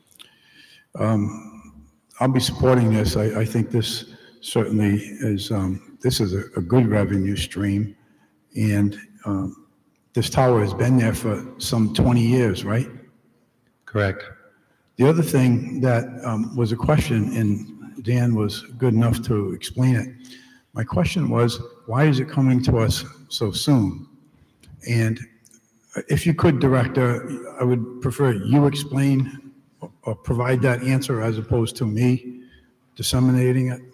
A: I'll be supporting this. I think this certainly is, this is a good revenue stream. And this tower has been there for some 20 years, right?
R: Correct.
A: The other thing that was a question, and Dan was good enough to explain it. My question was, why is it coming to us so soon? And if you could, Director, I would prefer you explain or provide that answer as opposed to me disseminating it.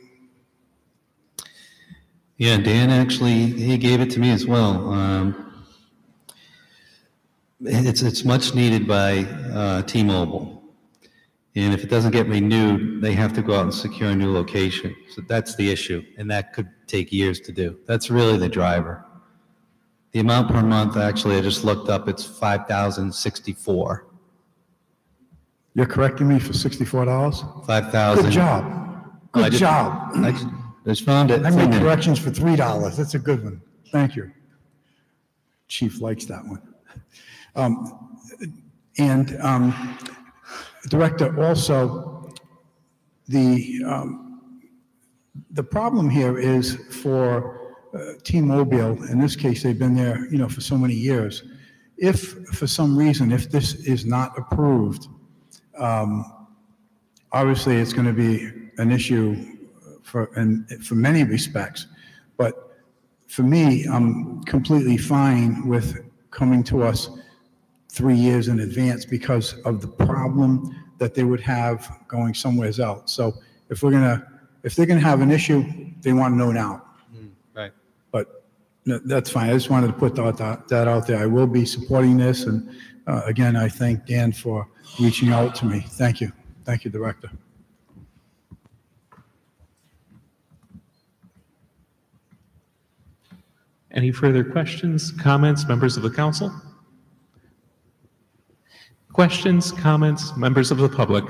R: Yeah, Dan actually, he gave it to me as well. It's much needed by T-Mobile. And if it doesn't get renewed, they have to go out and secure a new location. So that's the issue, and that could take years to do. That's really the driver. The amount per month, actually, I just looked up, it's $5,064.
A: You're correcting me for $64?
R: $5,000.
A: Good job. Good job.
R: I just found it.
A: I made corrections for $3. That's a good one. Thank you. Chief likes that one. Director, also, the problem here is for T-Mobile, in this case, they've been there, for so many years. If, for some reason, if this is not approved, obviously, it's going to be an issue for many respects. But for me, I'm completely fine with coming to us 3 years in advance because of the problem that they would have going somewhere else. So if they're gonna have an issue, they want to know now.
H: Right.
A: But that's fine. I just wanted to put that out there. I will be supporting this, and again, I thank Dan for reaching out to me. Thank you. Thank you, Director.
C: Any further questions, comments, members of the council? Questions, comments, members of the public?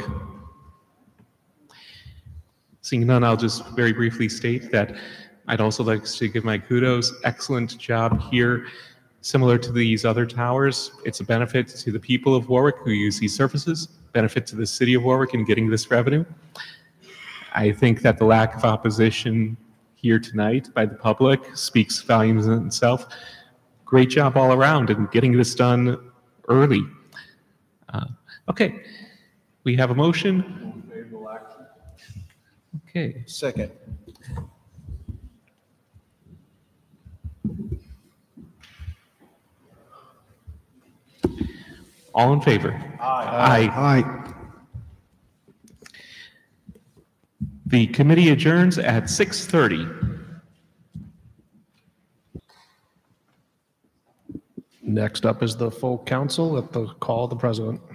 C: Seeing none, I'll just very briefly state that I'd also like to give my kudos. Excellent job here. Similar to these other towers, it's a benefit to the people of Warwick who use these services, benefit to the city of Warwick in getting this revenue. I think that the lack of opposition here tonight by the public speaks volumes in itself. Great job all around in getting this done early. Okay, we have a motion. Okay.
Q: Second.
C: All in favor?
A: Aye.
C: Aye. The committee adjourns at 6:30.
O: Next up is the full council at the call of the president.